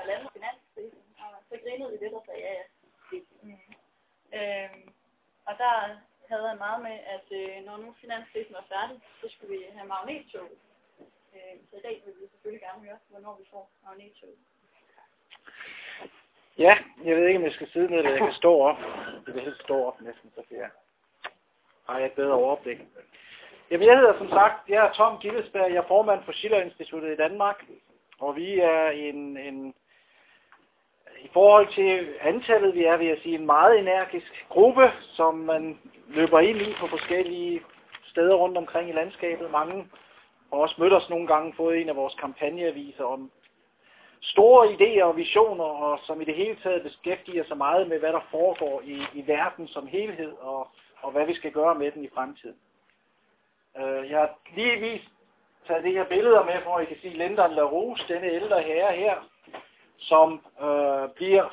landet finanskrisen, og så grinede vi lidt og sagde, ja. Og der havde han meget med, at når nu finanskrisen var færdig, så skulle vi have magnettog. Så i dag vil vi selvfølgelig gerne høre, hvornår vi får magnettog. Ja, jeg ved ikke, om jeg skal sidde ned, eller jeg kan stå op. Det vil helst stå op næsten, så har jeg et bedre overblik. Jamen, jeg hedder som sagt, jeg er Tom Gillesberg, jeg er formand for Schiller-instituttet i Danmark, og vi er i forhold til antallet, vi er, vil jeg sige, en meget energisk gruppe, som man løber ind i på forskellige steder rundt omkring i landskabet. Mange har også mødt os nogle gange, fået en af vores kampagneaviser om store idéer og visioner, og som i det hele taget beskæftiger sig meget med, hvad der foregår i verden som helhed, og hvad vi skal gøre med den i fremtiden. Jeg har lige taget det her billeder med, for at I kan se Lyndon LaRouche, denne ældre herre her, som bliver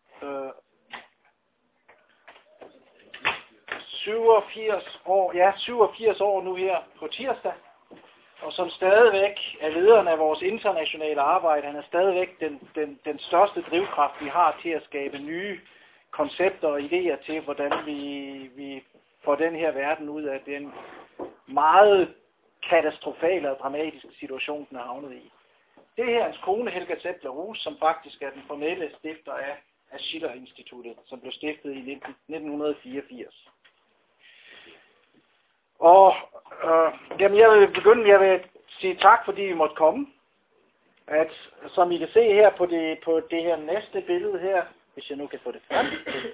87 år nu her på tirsdag, og som stadigvæk er lederen af vores internationale arbejde. Han er stadigvæk den største drivkraft, vi har til at skabe nye koncepter og idéer til, hvordan vi får den her verden ud af den meget katastrofale og dramatiske situation, den er havnet i. Det her er hans kone, Helga Zepp LaRouche, som faktisk er den formelle stifter af Schiller-instituttet, som blev stiftet i 1984. Og jeg vil sige tak, fordi I måtte komme. At, som I kan se her på det her næste billede her, hvis jeg nu kan få det frem,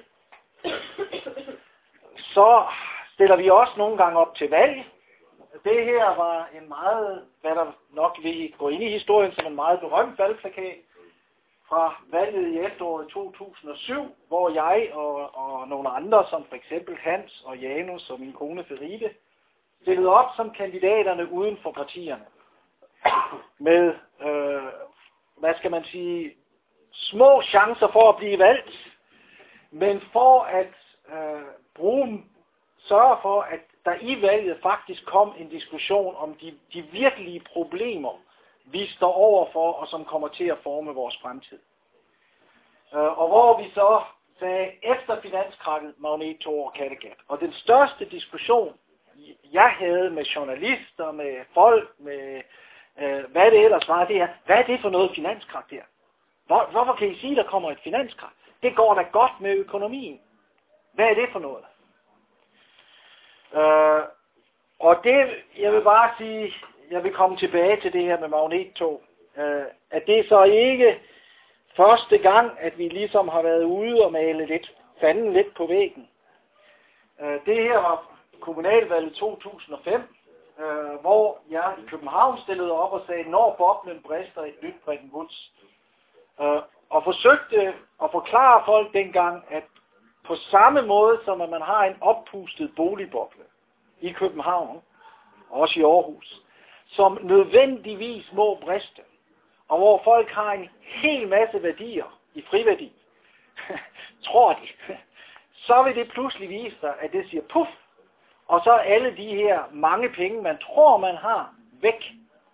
så stiller vi også nogle gange op til valg. Det her var en meget, hvad der nok vil gå ind i historien som en meget berømt valgplakat fra valget i efteråret 2007, hvor jeg og nogle andre, som for eksempel Hans og Janus og min kone Feride, stillede op som kandidaterne uden for partierne. Med, hvad skal man sige, små chancer for at blive valgt, men for at sørge for, at der i valget faktisk kom en diskussion om de virkelige problemer, vi står overfor, og som kommer til at forme vores fremtid. Og hvor vi så sagde, efter finanskrakket, Magnettog og Kattegat. Og den største diskussion, jeg havde med journalister, med folk, med hvad det ellers var, det er, hvad er det for noget finanskrak der? Hvorfor kan I sige, der kommer et finanskrak? Det går da godt med økonomien. Hvad er det for noget? Og det, jeg vil bare sige, jeg vil komme tilbage til det her med magnettog, at det er så ikke første gang, at vi ligesom har været ude og male fanden lidt på væggen. Det her var kommunalvalget 2005, hvor jeg i København stillede op og sagde, når boblen brister, et nyt Bretton Woods. Og forsøgte at forklare folk dengang, at på samme måde som at man har en oppustet boligboble i København, og også i Aarhus, som nødvendigvis må briste, og hvor folk har en hel masse værdier i friværdi, tror de, så vil det pludselig vise sig, at det siger puff, og så er alle de her mange penge, man tror, man har, væk.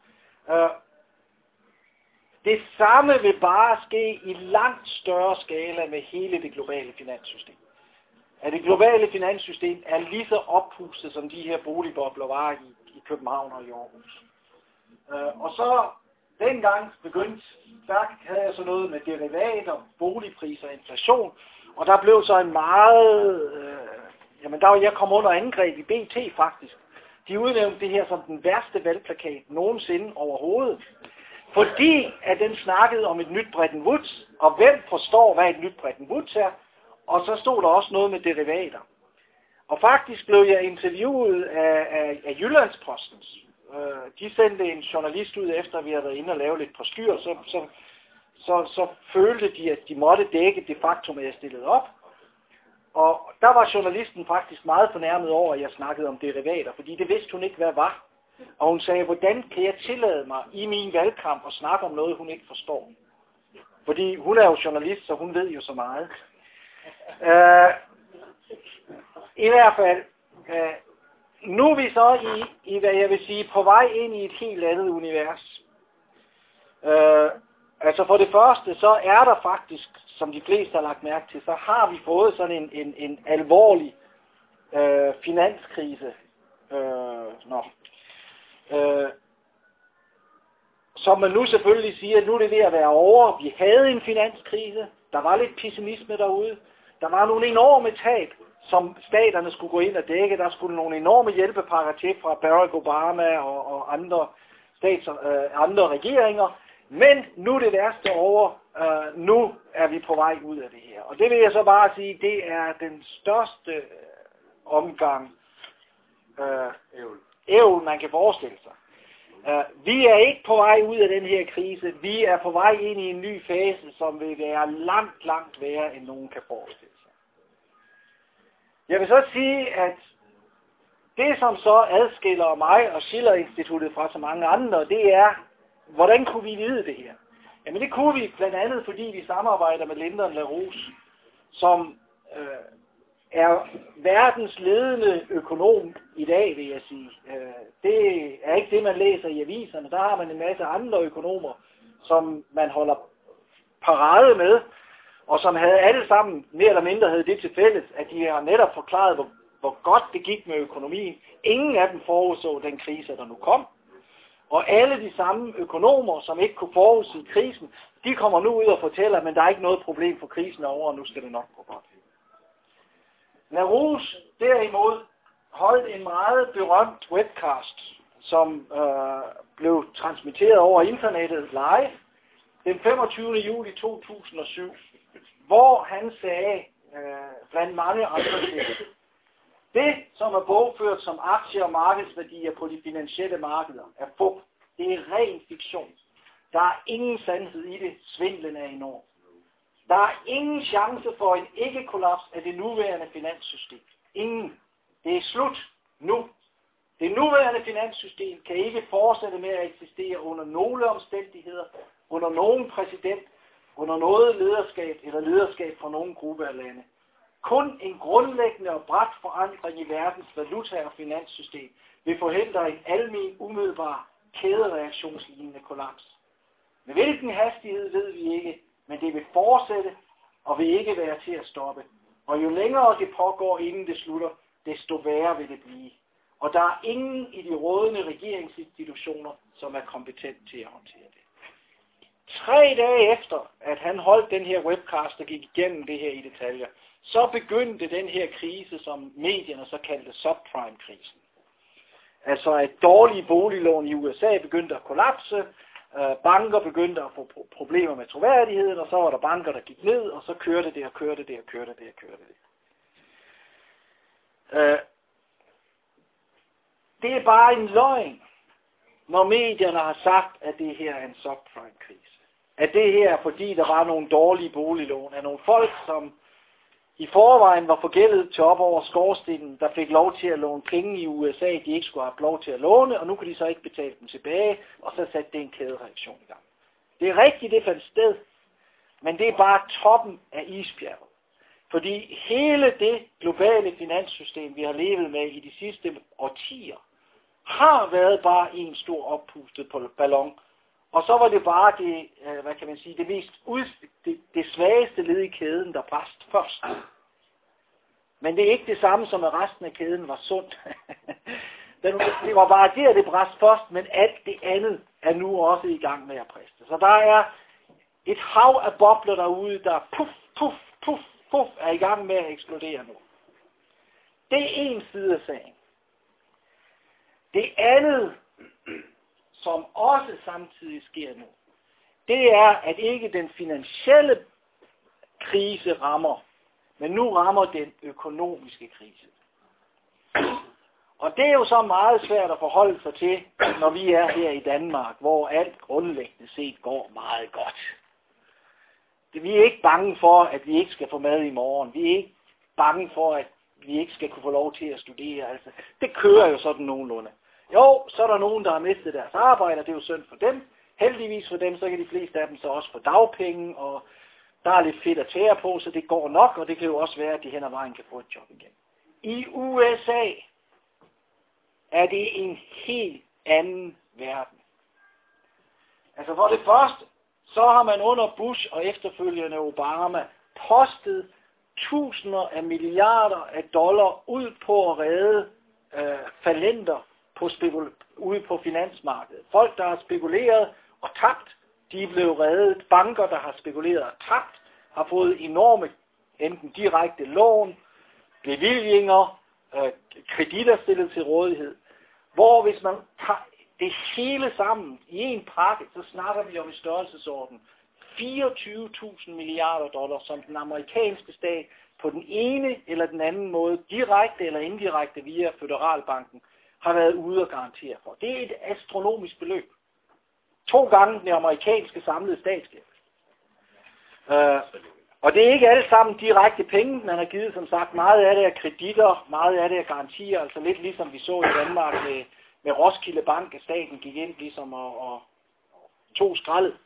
Det samme vil bare ske i langt større skala med hele det globale finanssystem. At det globale finanssystem er lige så oppustet, som de her boligbobler var i København og i Aarhus. Og så dengang havde jeg så noget med derivater, boligpriser og inflation, og der blev så en meget, jeg kom under angreb i BT faktisk. De udnævnte det her som den værste valgplakat nogensinde overhovedet. Fordi at den snakkede om et nyt Bretton Woods, og hvem forstår, hvad et nyt Bretton Woods er, og så stod der også noget med derivater. Og faktisk blev jeg interviewet af Jyllands-Postens. De sendte en journalist ud efter, at vi havde været inde og lave lidt postyr, så følte de, at de måtte dække det faktum, at jeg stillede op. Og der var journalisten faktisk meget fornærmet over, at jeg snakkede om derivater, fordi det vidste hun ikke, hvad var. Og hun sagde, hvordan kan jeg tillade mig i min valgkamp at snakke om noget, hun ikke forstår? Fordi hun er jo journalist, så hun ved jo så meget. I hvert fald, nu er vi så i, hvad jeg vil sige, på vej ind i et helt andet univers. Altså for det første, så er der faktisk, som de fleste har lagt mærke til, så har vi fået sådan en alvorlig finanskrise. Som man nu selvfølgelig siger, nu er det ved at være over. Vi havde en finanskrise, der var lidt pessimisme derude. Der var nogle enorme tab, som staterne skulle gå ind og dække. Der skulle nogle enorme hjælpepakker til fra Barack Obama og andre andre regeringer. Men nu er det værste over. Nu er vi på vej ud af det her. Og det vil jeg så bare sige, det er den største omgang ævl, man kan forestille sig. Vi er ikke på vej ud af den her krise. Vi er på vej ind i en ny fase, som vil være langt, langt værre, end nogen kan forestille sig. Jeg vil så sige, at det, som så adskiller mig og Schiller-instituttet fra så mange andre, det er, hvordan kunne vi vide det her? Jamen det kunne vi blandt andet, fordi vi samarbejder med Lyndon LaRouche, som er verdens ledende økonom i dag, vil jeg sige. Det er ikke det, man læser i aviserne. Der har man en masse andre økonomer, som man holder parade med, og som havde alle sammen, mere eller mindre havde det til fælles, at de har netop forklaret, hvor godt det gik med økonomien. Ingen af dem forudså den krise, der nu kom. Og alle de samme økonomer, som ikke kunne forudsige krisen, de kommer nu ud og fortæller, men der er ikke noget problem for krisen over, og nu skal det nok gå godt. LaRouche derimod holdt en meget berømt webcast, som blev transmitteret over internettet live den 25. juli 2007, hvor han sagde, blandt mange andre ting, det, som er bogført som aktier og markedsværdier på de finansielle markeder, er fup. Det er ren fiktion. Der er ingen sandhed i det. Svindlen er enorm. Der er ingen chance for en ikke-kollaps af det nuværende finanssystem. Ingen. Det er slut nu. Det nuværende finanssystem kan ikke fortsætte med at eksistere under nogle omstændigheder, under nogen præsident, under noget lederskab eller lederskab fra nogen gruppe af lande. Kun en grundlæggende og brat forandring i verdens valuta- og finanssystem vil forhindre en almen, umiddelbar, kædereaktionslignende kollaps. Med hvilken hastighed ved vi ikke, men det vil fortsætte og vil ikke være til at stoppe. Og jo længere det pågår, inden det slutter, desto værre vil det blive. Og der er ingen i de rådende regeringsinstitutioner, som er kompetent til at håndtere det. 3 dage efter, at han holdt den her webcast og gik igennem det her i detaljer, så begyndte den her krise, som medierne så kaldte subprime-krisen. Altså at dårlige boliglån i USA begyndte at kollapse, banker begyndte at få problemer med troværdigheden, og så var der banker, der gik ned, og så kørte det. Det er bare en løgn, når medierne har sagt, at det her er en subprime-krise. At det her er fordi, der var nogle dårlige boliglån af nogle folk, som i forvejen var forgældet til op over skorstenen, der fik lov til at låne penge i USA, de ikke skulle have lov til at låne, og nu kunne de så ikke betale dem tilbage, og så satte det en kædereaktion i gang. Det er rigtigt, det fandt sted, men det er bare toppen af isbjerget. Fordi hele det globale finanssystem, vi har levet med i de sidste årtier, har været bare en stor oppustet ballon. Og så var det bare det, det svageste led i kæden, der brast først. Men det er ikke det samme som, at resten af kæden var sundt. Det var bare det brast først, men alt det andet er nu også i gang med at briste. Så der er et hav af bobler derude, der puff er i gang med at eksplodere nu. Det er en side af sagen. Det andet, som også samtidig sker nu, det er, at ikke den finansielle krise rammer, men nu rammer den økonomiske krise. Og det er jo så meget svært at forholde sig til, når vi er her i Danmark, hvor alt grundlæggende set går meget godt. Vi er ikke bange for, at vi ikke skal få mad i morgen. Vi er ikke bange for, at vi ikke skal kunne få lov til at studere. Altså, det kører jo sådan nogenlunde. Jo, så er der nogen, der har mistet deres arbejde, og det er jo synd for dem. Heldigvis for dem, så kan de fleste af dem så også få dagpenge, og der er lidt fedt at tære på, så det går nok, og det kan jo også være, at de hen ad vejen kan få et job igen. I USA er det en helt anden verden. Altså for det første, så har man under Bush og efterfølgende Obama postet tusinder af milliarder af dollar ud på at redde fallenter ude på finansmarkedet. Folk, der har spekuleret og tabt, de er blevet reddet. Banker, der har spekuleret og tabt, har fået enorme enten direkte lån, bevillinger, kreditter stillet til rådighed. Hvor hvis man tager det hele sammen i en pakke, så snakker vi om i størrelsesorden 24.000 milliarder dollar, som den amerikanske stat på den ene eller den anden måde, direkte eller indirekte via Føderalbanken, har været ude at garantere for. Det er et astronomisk beløb. 2 gange den amerikanske samlede statsgæld. Og det er ikke alle sammen direkte penge, man har givet, som sagt. Meget af det er kreditter, meget af det er garantier, altså lidt ligesom vi så i Danmark med Roskilde Bank, at staten gik ind ligesom og tog skraldet.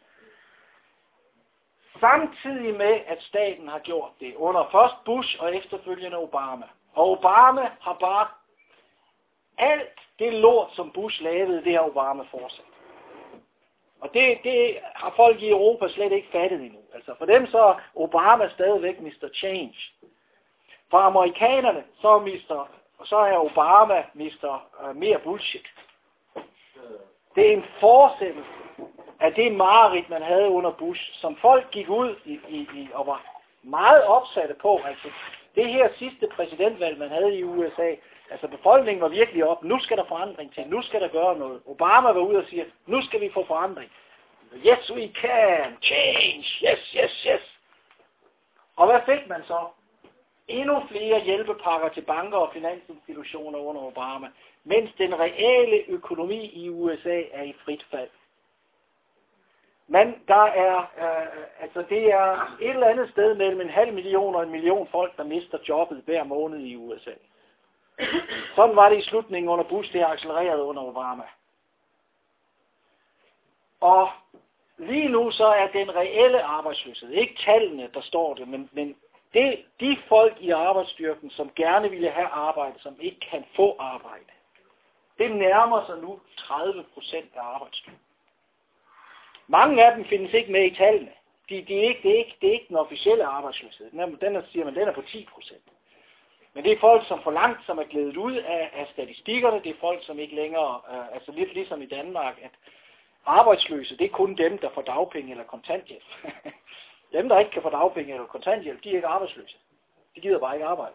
Samtidig med, at staten har gjort det under først Bush og efterfølgende Obama. Og Obama har bare alt det lort, som Bush lavede, det har Obama fortsat. Og det har folk i Europa slet ikke fattet endnu. Altså for dem så er Obama stadigvæk Mr. Change. For amerikanerne så er Obama Mr. Mere bullshit. Det er en fortsættelse af det mareridt, man havde under Bush, som folk gik ud og var meget opsatte på. Altså det her sidste præsidentvalg, man havde i USA, altså befolkningen var virkelig op. Nu skal der forandring til. Nu skal der gøre noget. Obama var ude og siger, nu skal vi få forandring. Yes, we can. Change. Yes, yes, yes. Og hvad fik man så? Endnu flere hjælpepakker til banker og finansinstitutioner under Obama, mens den reale økonomi i USA er i frit fald. Men der er, det er et eller andet sted mellem 500.000 og 1 million folk, der mister jobbet hver måned i USA. Sådan var det i slutningen under Bush, det har accelereret under Obama. Og lige nu så er den reelle arbejdsløshed, ikke tallene, der står det, men det de folk i arbejdsstyrken, som gerne ville have arbejde, som ikke kan få arbejde, det nærmer sig nu 30% af arbejdsstyrken. Mange af dem findes ikke med i tallene. Det er ikke den officielle arbejdsløshed. Den siger man, den er på 10%. Men det er folk, som for langt, som er glædet ud af statistikkerne. Det er folk, som ikke længere, altså lidt ligesom i Danmark, at arbejdsløse, det er kun dem, der får dagpenge eller kontanthjælp. Dem, der ikke kan få dagpenge eller kontanthjælp, de er ikke arbejdsløse. De gider bare ikke arbejde.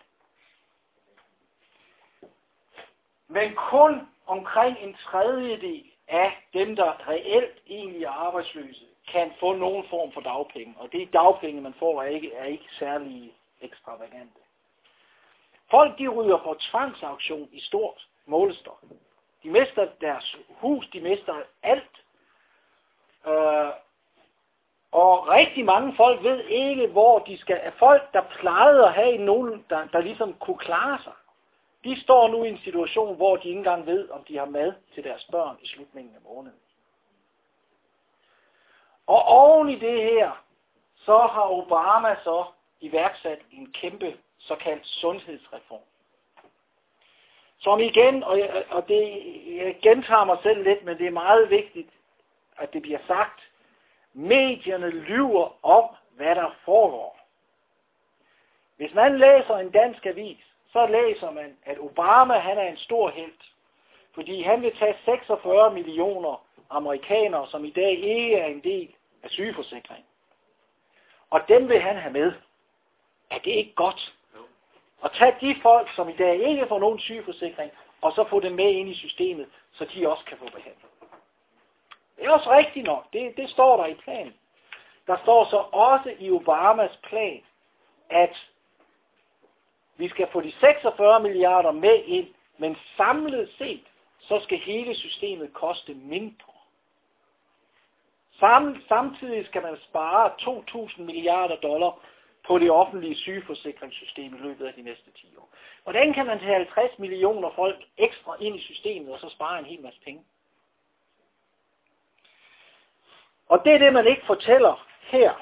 Men kun omkring 1/3 af dem, der reelt egentlig er arbejdsløse, kan få nogen form for dagpenge. Og det dagpenge, man får, er ikke særlig ekstravagante. Folk, de ryger på tvangsauktion i stort målestok. De mister deres hus, de mister alt. Og rigtig mange folk ved ikke, hvor de skal. Folk, der plejede at have nogen, der ligesom kunne klare sig, de står nu i en situation, hvor de ikke engang ved, om de har mad til deres børn i slutningen af måneden. Og oven i det her, så har Obama så iværksat en kæmpe såkaldt sundhedsreform. Som igen, og jeg gentager mig selv lidt, men det er meget vigtigt, at det bliver sagt, medierne lyver om, hvad der foregår. Hvis man læser en dansk avis, så læser man, at Obama han er en stor helt, fordi han vil tage 46 millioner amerikanere, som i dag ikke er en del af sygeforsikringen. Og dem vil han have med. Er det ikke godt? Og tage de folk, som i dag ikke får nogen sygeforsikring, og så få dem med ind i systemet, så de også kan få behandling. Det er også rigtigt nok. Det står der i planen. Der står så også i Obamas plan, at vi skal få de 46 milliarder med ind, men samlet set, så skal hele systemet koste mindre. Samtidig skal man spare 2.000 milliarder dollar på det offentlige sygeforsikringssystem i løbet af de næste 10 år. Hvordan kan man tage 50 millioner folk ekstra ind i systemet, og så spare en hel masse penge? Og det er det, man ikke fortæller her.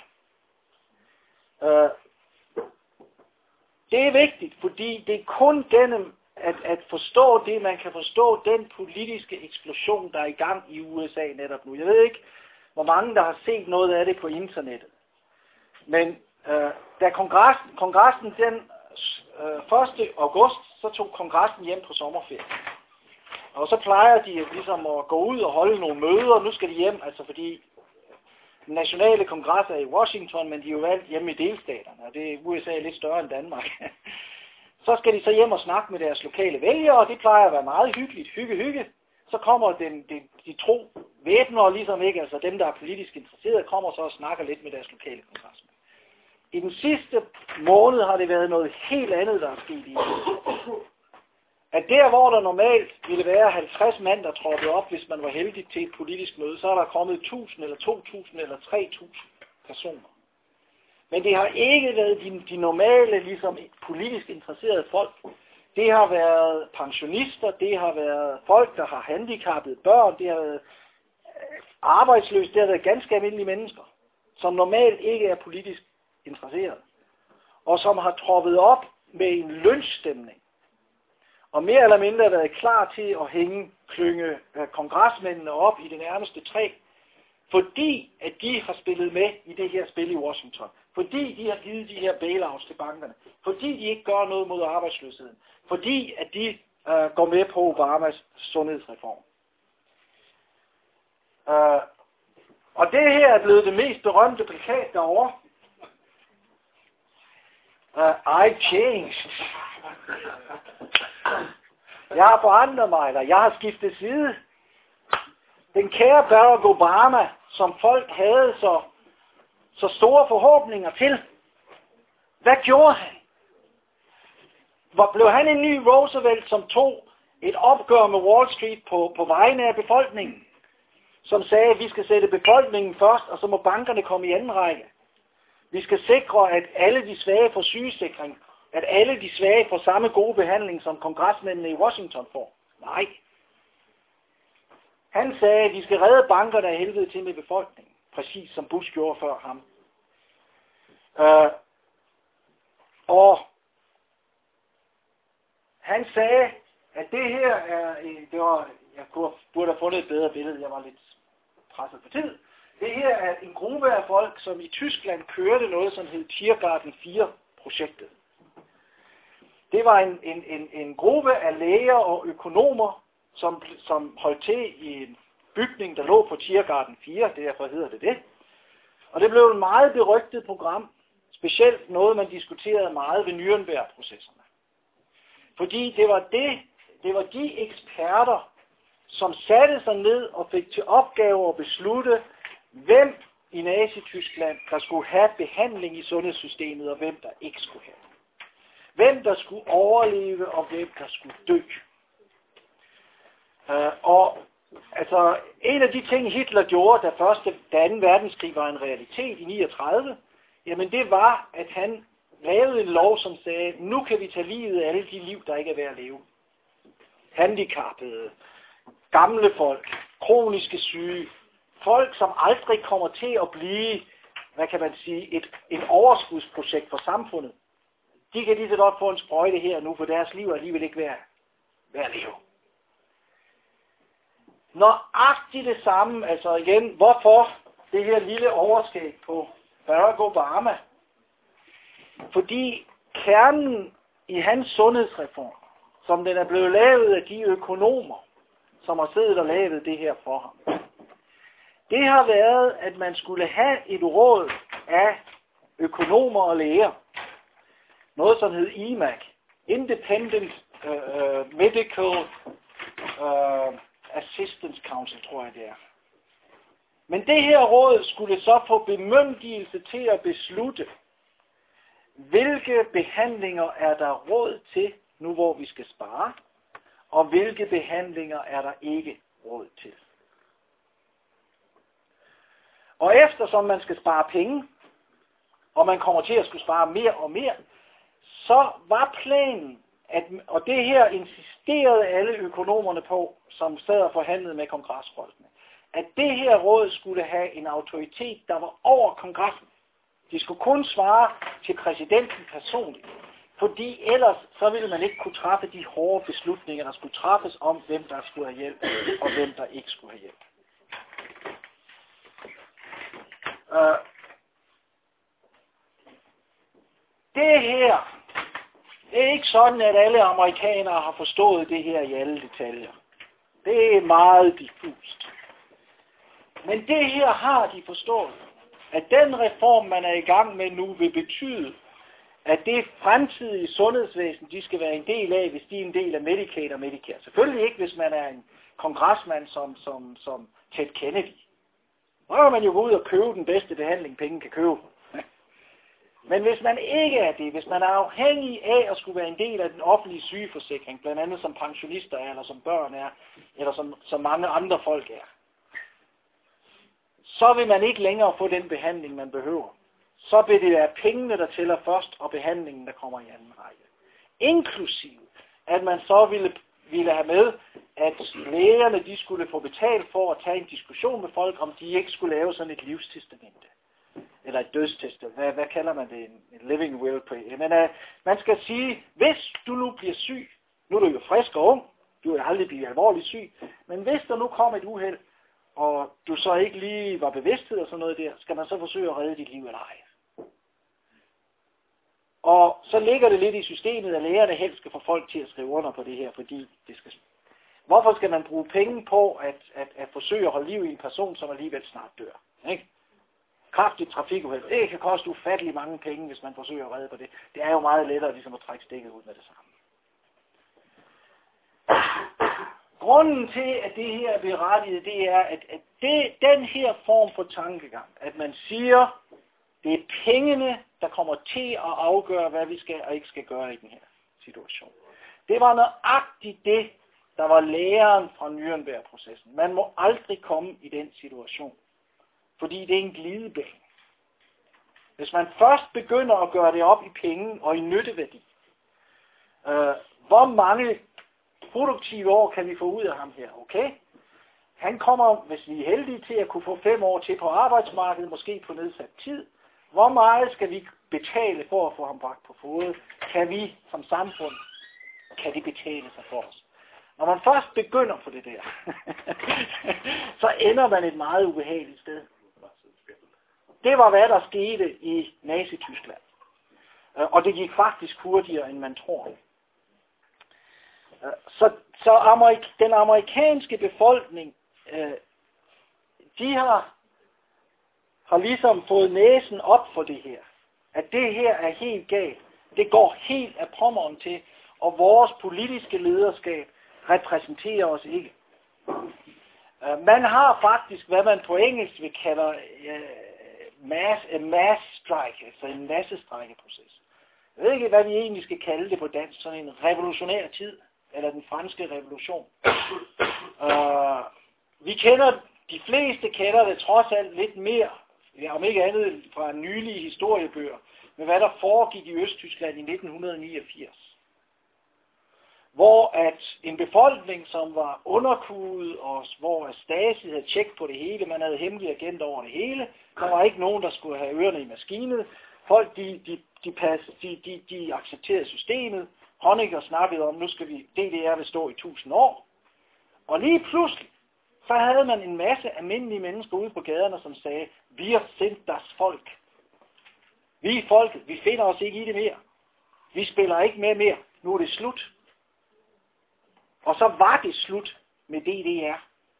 Det er vigtigt, fordi det er kun gennem at forstå det, man kan forstå den politiske eksplosion, der er i gang i USA netop nu. Jeg ved ikke, hvor mange der har set noget af det på internettet. Men da kongressen den 1. august, så tog kongressen hjem på sommerferie. Og så plejer de ligesom at gå ud og holde nogle møder, og nu skal de hjem, altså fordi den nationale kongres er i Washington, men de er jo valgt hjemme i delstaterne, og det er USA lidt større end Danmark. Så skal de så hjem og snakke med deres lokale vælgere, og det plejer at være meget hyggeligt, hygge. Så kommer de tro væbnere, ligesom ikke, altså dem, der er politisk interesserede, kommer så og snakker lidt med deres lokale kongresmænd. I den sidste måned har det været noget helt andet, der er sket i. At der, hvor der normalt ville være 50 mand, der troppede op, hvis man var heldig til et politisk møde, så er der kommet 1000 eller 2000 eller 3000 personer. Men det har ikke været de normale, ligesom politisk interesserede folk. Det har været pensionister, det har været folk, der har handicappede børn, det har været arbejdsløse, det har været ganske almindelige mennesker, som normalt ikke er politisk interesseret, og som har troppet op med en lynchstemning, og mere eller mindre været klar til at klynge kongresmændene op i det nærmeste træ, fordi at de har spillet med i det her spil i Washington, fordi de har givet de her bailouts til bankerne, fordi de ikke gør noget mod arbejdsløsheden, fordi at de går med på Obamas sundhedsreform. Og det her er blevet det mest berømte plakat derovre. I changed. Jeg har forandret mig, eller jeg har skiftet side. Den kære Barack Obama, som folk havde så store forhåbninger til. Hvad gjorde han? Blev han en ny Roosevelt, som tog et opgør med Wall Street på vegne af befolkningen? Som sagde, at vi skal sætte befolkningen først, og så må bankerne komme i anden række. Vi skal sikre, at alle de svage får sygesikring, at alle de svage får samme gode behandling, som kongresmændene i Washington får. Nej. Han sagde, at vi skal redde bankerne af helvede til med befolkningen, præcis som Bush gjorde før ham. Og han sagde, at det her er, jeg burde have fundet et bedre billede, jeg var lidt presset på tid. Det her er en gruppe af folk, som i Tyskland kørte noget, som hed Tiergarten 4-projektet. Det var en gruppe af læger og økonomer, som holdt til i en bygning, der lå på Tiergarten 4, derfor hedder det. Og det blev et meget berygtet program, specielt noget, man diskuterede meget ved Nürnberg-processerne. Fordi det var de eksperter, som satte sig ned og fik til opgave at beslutte, hvem i Nazi-Tyskland, der skulle have behandling i sundhedssystemet, og hvem der ikke skulle have. Hvem der skulle overleve, og hvem der skulle dø. Og altså, en af de ting, Hitler gjorde, da 2. verdenskrig var en realitet i 39, jamen det var, at han lavede en lov, som sagde, nu kan vi tage livet af alle de liv, der ikke er værd at leve. Handicappede, gamle folk, kroniske syge, folk, som aldrig kommer til at blive, hvad kan man sige, et overskudsprojekt for samfundet. De kan lige så godt få en sprøjte her nu, for deres liv er alligevel ikke værd at leve. Nøjagtigt det samme, altså igen, hvorfor det her lille overskæg på Barack Obama? Fordi kernen i hans sundhedsreform, som den er blevet lavet af de økonomer, som har siddet og lavet det her for ham, det har været, at man skulle have et råd af økonomer og læger. Noget, som hed IMAC, Independent Medical Assistance Council, tror jeg det er. Men det her råd skulle så få bemyndigelse til at beslutte, hvilke behandlinger er der råd til, nu hvor vi skal spare, og hvilke behandlinger er der ikke råd til. Og eftersom man skal spare penge, og man kommer til at skulle spare mere og mere, så var planen, og det her insisterede alle økonomerne på, som sad og forhandlede med kongresfolkene, at det her råd skulle have en autoritet, der var over kongressen. De skulle kun svare til præsidenten personligt, fordi ellers så ville man ikke kunne træffe de hårde beslutninger, der skulle træffes om, hvem der skulle have hjælp, og hvem der ikke skulle have hjælp. Det her, det er ikke sådan, at alle amerikanere har forstået det her i alle detaljer. Det er meget diffust. Men det her har de forstået, at den reform, man er i gang med nu, vil betyde, at det fremtidige sundhedsvæsen, de skal være en del af, hvis de er en del af Medicaid og Medicare. Selvfølgelig ikke, hvis man er en kongresmand som Ted Kennedy. Så kan man jo gå ud og købe den bedste behandling, penge kan købe. Men hvis man ikke er det, hvis man er afhængig af at skulle være en del af den offentlige sygeforsikring, blandt andet som pensionister er, eller som børn er, eller som mange andre folk er, så vil man ikke længere få den behandling, man behøver. Så vil det være pengene, der tæller først, og behandlingen, der kommer i anden række. Inklusive, at man så ville have med, at lægerne, de skulle få betalt for at tage en diskussion med folk, om de ikke skulle lave sådan et livstestamente. Eller et dødstestamente. Hvad kalder man det? En living will. Men man skal sige, hvis du nu bliver syg, nu er du jo frisk og ung, du vil aldrig blive alvorligt syg, men hvis der nu kom et uheld, og du så ikke lige var bevidsthed og sådan noget der, skal man så forsøge at redde dit liv eller ej. Og så ligger det lidt i systemet, at lægerne helst skal få folk til at skrive under på det her, fordi det skal. Hvorfor skal man bruge penge på at forsøge at holde liv i en person, som alligevel snart dør? Ikke? Kraftigt trafikuheld. Det kan koste ufattelig mange penge, hvis man forsøger at redde på det. Det er jo meget lettere ligesom at trække stikket ud med det samme. Grunden til, at det her er berettiget, det er, at den her form for tankegang, at man siger, det er pengene, der kommer til at afgøre, hvad vi skal og ikke skal gøre i den her situation. Det var nøjagtigt det, der var læren fra Nürnberg-processen. Man må aldrig komme i den situation, fordi det er en glidebane. Hvis man først begynder at gøre det op i penge og i nytteværdi, hvor mange produktive år kan vi få ud af ham her, okay? Han kommer, hvis vi er heldige, til at kunne få 5 år til på arbejdsmarkedet, måske på nedsat tid. Hvor meget skal vi betale for at få ham bragt på fod? Kan vi som samfund, kan det betale sig for os? Når man først begynder på det der, så ender man et meget ubehageligt sted. Det var, hvad der skete i Nazi-Tyskland. Og det gik faktisk hurtigere, end man tror. Så den amerikanske befolkning, de har ligesom fået næsen op for det her. At det her er helt galt. Det går helt af pommeren til, og vores politiske lederskab repræsenterer os ikke. Man har faktisk, hvad man på engelsk vil kalde mass strike, altså en massestrejkeproces. Jeg ved ikke, hvad vi egentlig skal kalde det på dansk, sådan en revolutionær tid, eller den franske revolution. De fleste kender det trods alt lidt mere, om ikke andet fra nylige historiebøger, med hvad der foregik i Østtyskland i 1989. Hvor at en befolkning, som var underkuet, og hvor Stasi havde tjek på det hele, man havde hemmelige agenter over det hele, der var ikke nogen, der skulle have ørerne i maskinen. Folk, de accepterede systemet. Honecker snakkede om, nu skal DDR vil stå i 1000 år. Og lige pludselig, så havde man en masse almindelige mennesker ude på gaderne, som sagde, wir sind das Volk. Vi er folket, vi finder os ikke i det mere. Vi spiller ikke med mere, nu er det slut. Og så var det slut med DDR.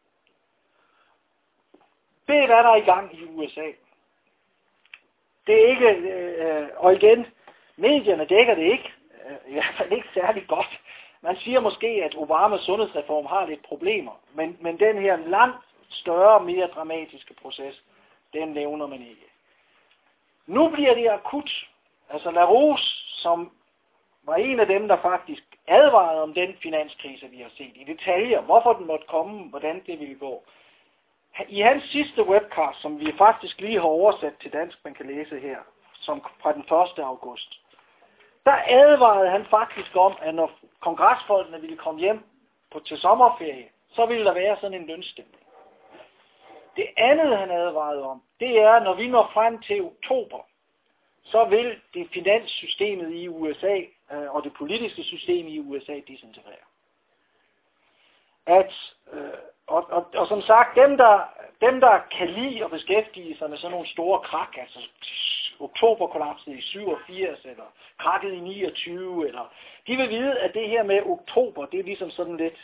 Det er, hvad der er i gang i USA. Det er ikke, og igen, medierne dækker det ikke, i hvert fald ikke særlig godt. Man siger måske, at Obamas sundhedsreform har lidt problemer, men den her langt større, mere dramatiske proces, den nævner man ikke. Nu bliver det akut. Altså LaRouche, som var en af dem, der faktisk advarede om den finanskrise, vi har set i detaljer, hvorfor den måtte komme, hvordan det ville gå. I hans sidste webcast, som vi faktisk lige har oversat til dansk, man kan læse her, som fra den 1. august, der advarede han faktisk om, at når kongresfolkene ville komme hjem til sommerferie, så ville der være sådan en lønstemning. Det andet, han advarede om, det er, når vi når frem til oktober, så vil det finanssystemet i USA og det politiske system i USA disintegrere. At Og som sagt, dem der kan lide at beskæftige sig med sådan nogle store krak, altså oktoberkollapset i 87, eller krakket i 29, eller de vil vide, at det her med oktober, det er ligesom sådan lidt,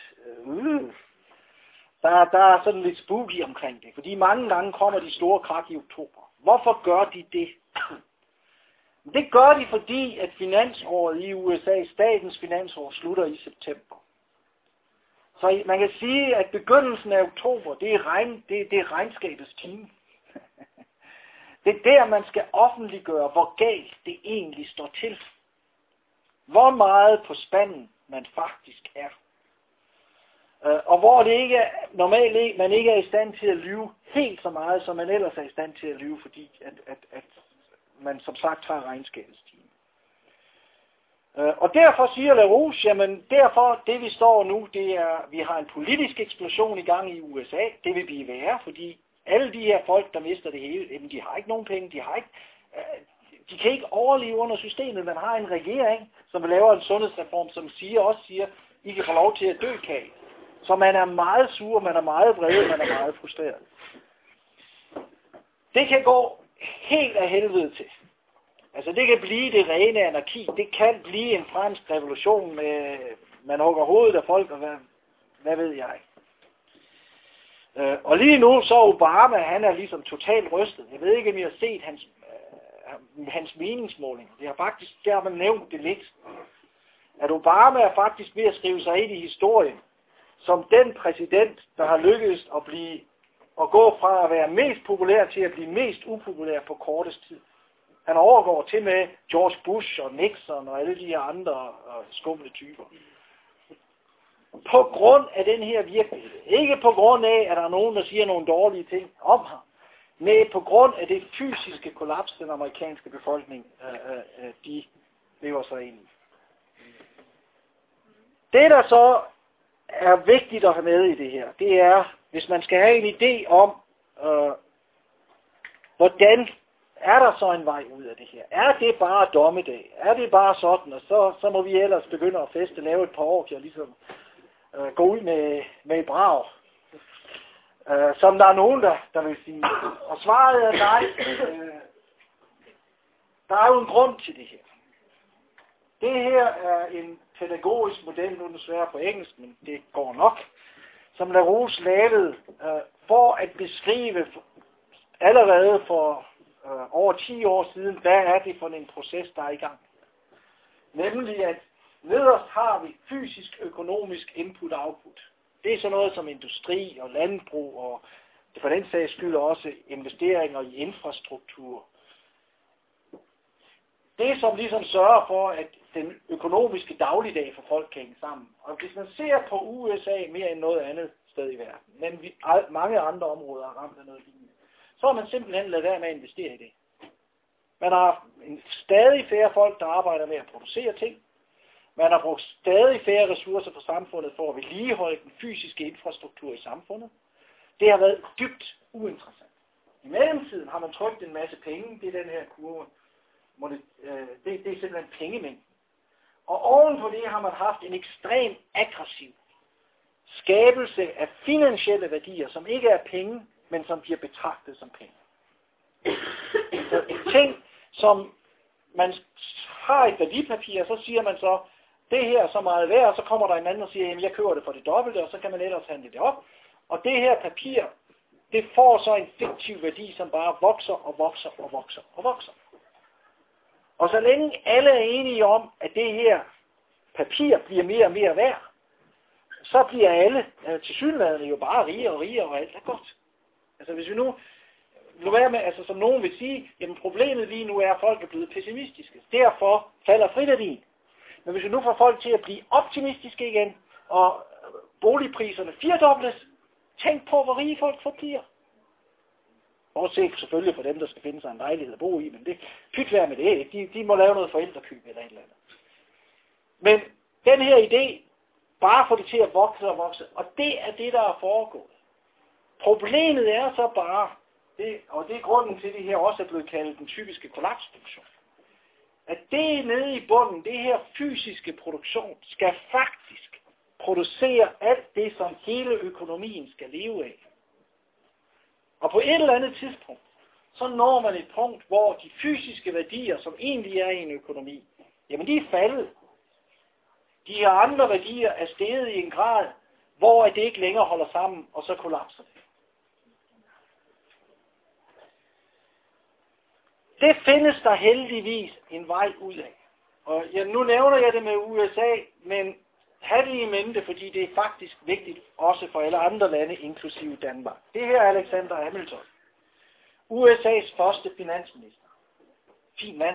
der er sådan lidt spooky omkring det, fordi mange gange kommer de store krak i oktober. Hvorfor gør de det? Det gør de, fordi at finansåret i USA, statens finansår, slutter i september. Så man kan sige, at begyndelsen af oktober, det er regnskabets time. Det er der, man skal offentliggøre, hvor galt det egentlig står til. Hvor meget på spanden man faktisk er. Og hvor det ikke normalt man ikke er i stand til at lyve helt så meget, som man ellers er i stand til at lyve, fordi at man som sagt har regnskabets time. Og derfor siger LaRouche, jamen derfor det vi står nu, det er, vi har en politisk eksplosion i gang i USA. Det vil blive værre, fordi alle de her folk, der mister det hele, jamen, de har ikke nogen penge, de kan ikke overleve under systemet. Man har en regering, som laver en sundhedsreform, som siger, I kan få lov til at dø kage. Så man er meget sur, man er meget vred, man er meget frustreret. Det kan gå helt af helvede til. Altså det kan blive det rene anarki. Det kan blive en fransk revolution med, man hugger hovedet af folk, og hvad ved jeg. Og lige nu så Obama, han er ligesom totalt rystet. Jeg ved ikke, om I har set hans meningsmålinger. Der har man nævnt det lidt. At Obama er faktisk ved at skrive sig ind i historien som den præsident, der har lykkedes at gå fra at være mest populær til at blive mest upopulær på kortest tid. Han overgår til med George Bush og Nixon og alle de her andre skumle typer. På grund af den her virkelighed. Ikke på grund af, at der er nogen, der siger nogle dårlige ting om ham. Men på grund af det fysiske kollaps, den amerikanske befolkning, de lever sig ind i. Det, der så er vigtigt at have med i det her, det er, hvis man skal have en idé om, hvordan er der så en vej ud af det her? Er det bare dommedag? Er det bare sådan, og så må vi ellers begynde at feste, lave et par år, og ligesom gå ud med et brag? Som der er nogen, der vil sige. Og svaret er nej. Der er jo en grund til det her. Det her er en pædagogisk model, nu er det svært på engelsk, men det går nok, som LaRouche lavede for at beskrive allerede for over 10 år siden, hvad er det for en proces, der er i gang. Nemlig at nederst har vi fysisk økonomisk input-output. Det er sådan noget som industri og landbrug og for den sags skyld også investeringer i infrastruktur. Det som ligesom sørger for, at den økonomiske dagligdag for folk kan hænge sammen. Og hvis man ser på USA mere end noget andet sted i verden, men mange andre områder er ramt af noget lignende, så har man simpelthen ladet være med at investere i det. Man har stadig færre folk, der arbejder med at producere ting. Man har brugt stadig færre ressourcer på samfundet for at vedligeholde den fysiske infrastruktur i samfundet. Det har været dybt uinteressant. I mellemtiden har man trykt en masse penge. Det er den her kurve. Det er simpelthen pengemængden. Og ovenpå det har man haft en ekstrem aggressiv skabelse af finansielle værdier, som ikke er penge, men som bliver betragtet som penge. Så en ting, som man har et værdipapir, så siger man så, det her er så meget værd, og så kommer der en anden og siger, jamen jeg køber det for det dobbelte, og så kan man ellers handle det op. Og det her papir, det får så en fiktiv værdi, som bare vokser og vokser og vokser og vokser. Og så længe alle er enige om, at det her papir bliver mere og mere værd, så bliver alle tilsyneladende jo bare rigere og rigere, og alt er godt. Altså hvis vi nu være med, altså som nogen vil sige, jamen problemet lige nu er, at folk er blevet pessimistiske. Derfor falder friværdien. Men hvis vi nu får folk til at blive optimistiske igen, og boligpriserne firdobles, tænk på, hvor rige folk forbliver. Bortset selvfølgelig for dem, der skal finde sig en lejlighed at bo i, men det pyt være med det. De må lave noget forældrekøb eller et eller andet. Men den her idé, bare få det til at vokse og vokse, og det er det, der er foregået. Problemet er så bare, og det er grunden til, at det her også er blevet kaldt den typiske kollapsfunktion, at det nede i bunden, det her fysiske produktion, skal faktisk producerer alt det, som hele økonomien skal leve af. Og på et eller andet tidspunkt, så når man et punkt, hvor de fysiske værdier, som egentlig er i en økonomi, jamen de er faldet. De her andre værdier er steget i en grad, hvor det ikke længere holder sammen, og så kollapser det. Det findes der heldigvis en vej ud af. Og nu nævner jeg det med USA, men have det i mente, fordi det er faktisk vigtigt også for alle andre lande, inklusive Danmark. Det her er Alexander Hamilton, USA's første finansminister. Fin mand.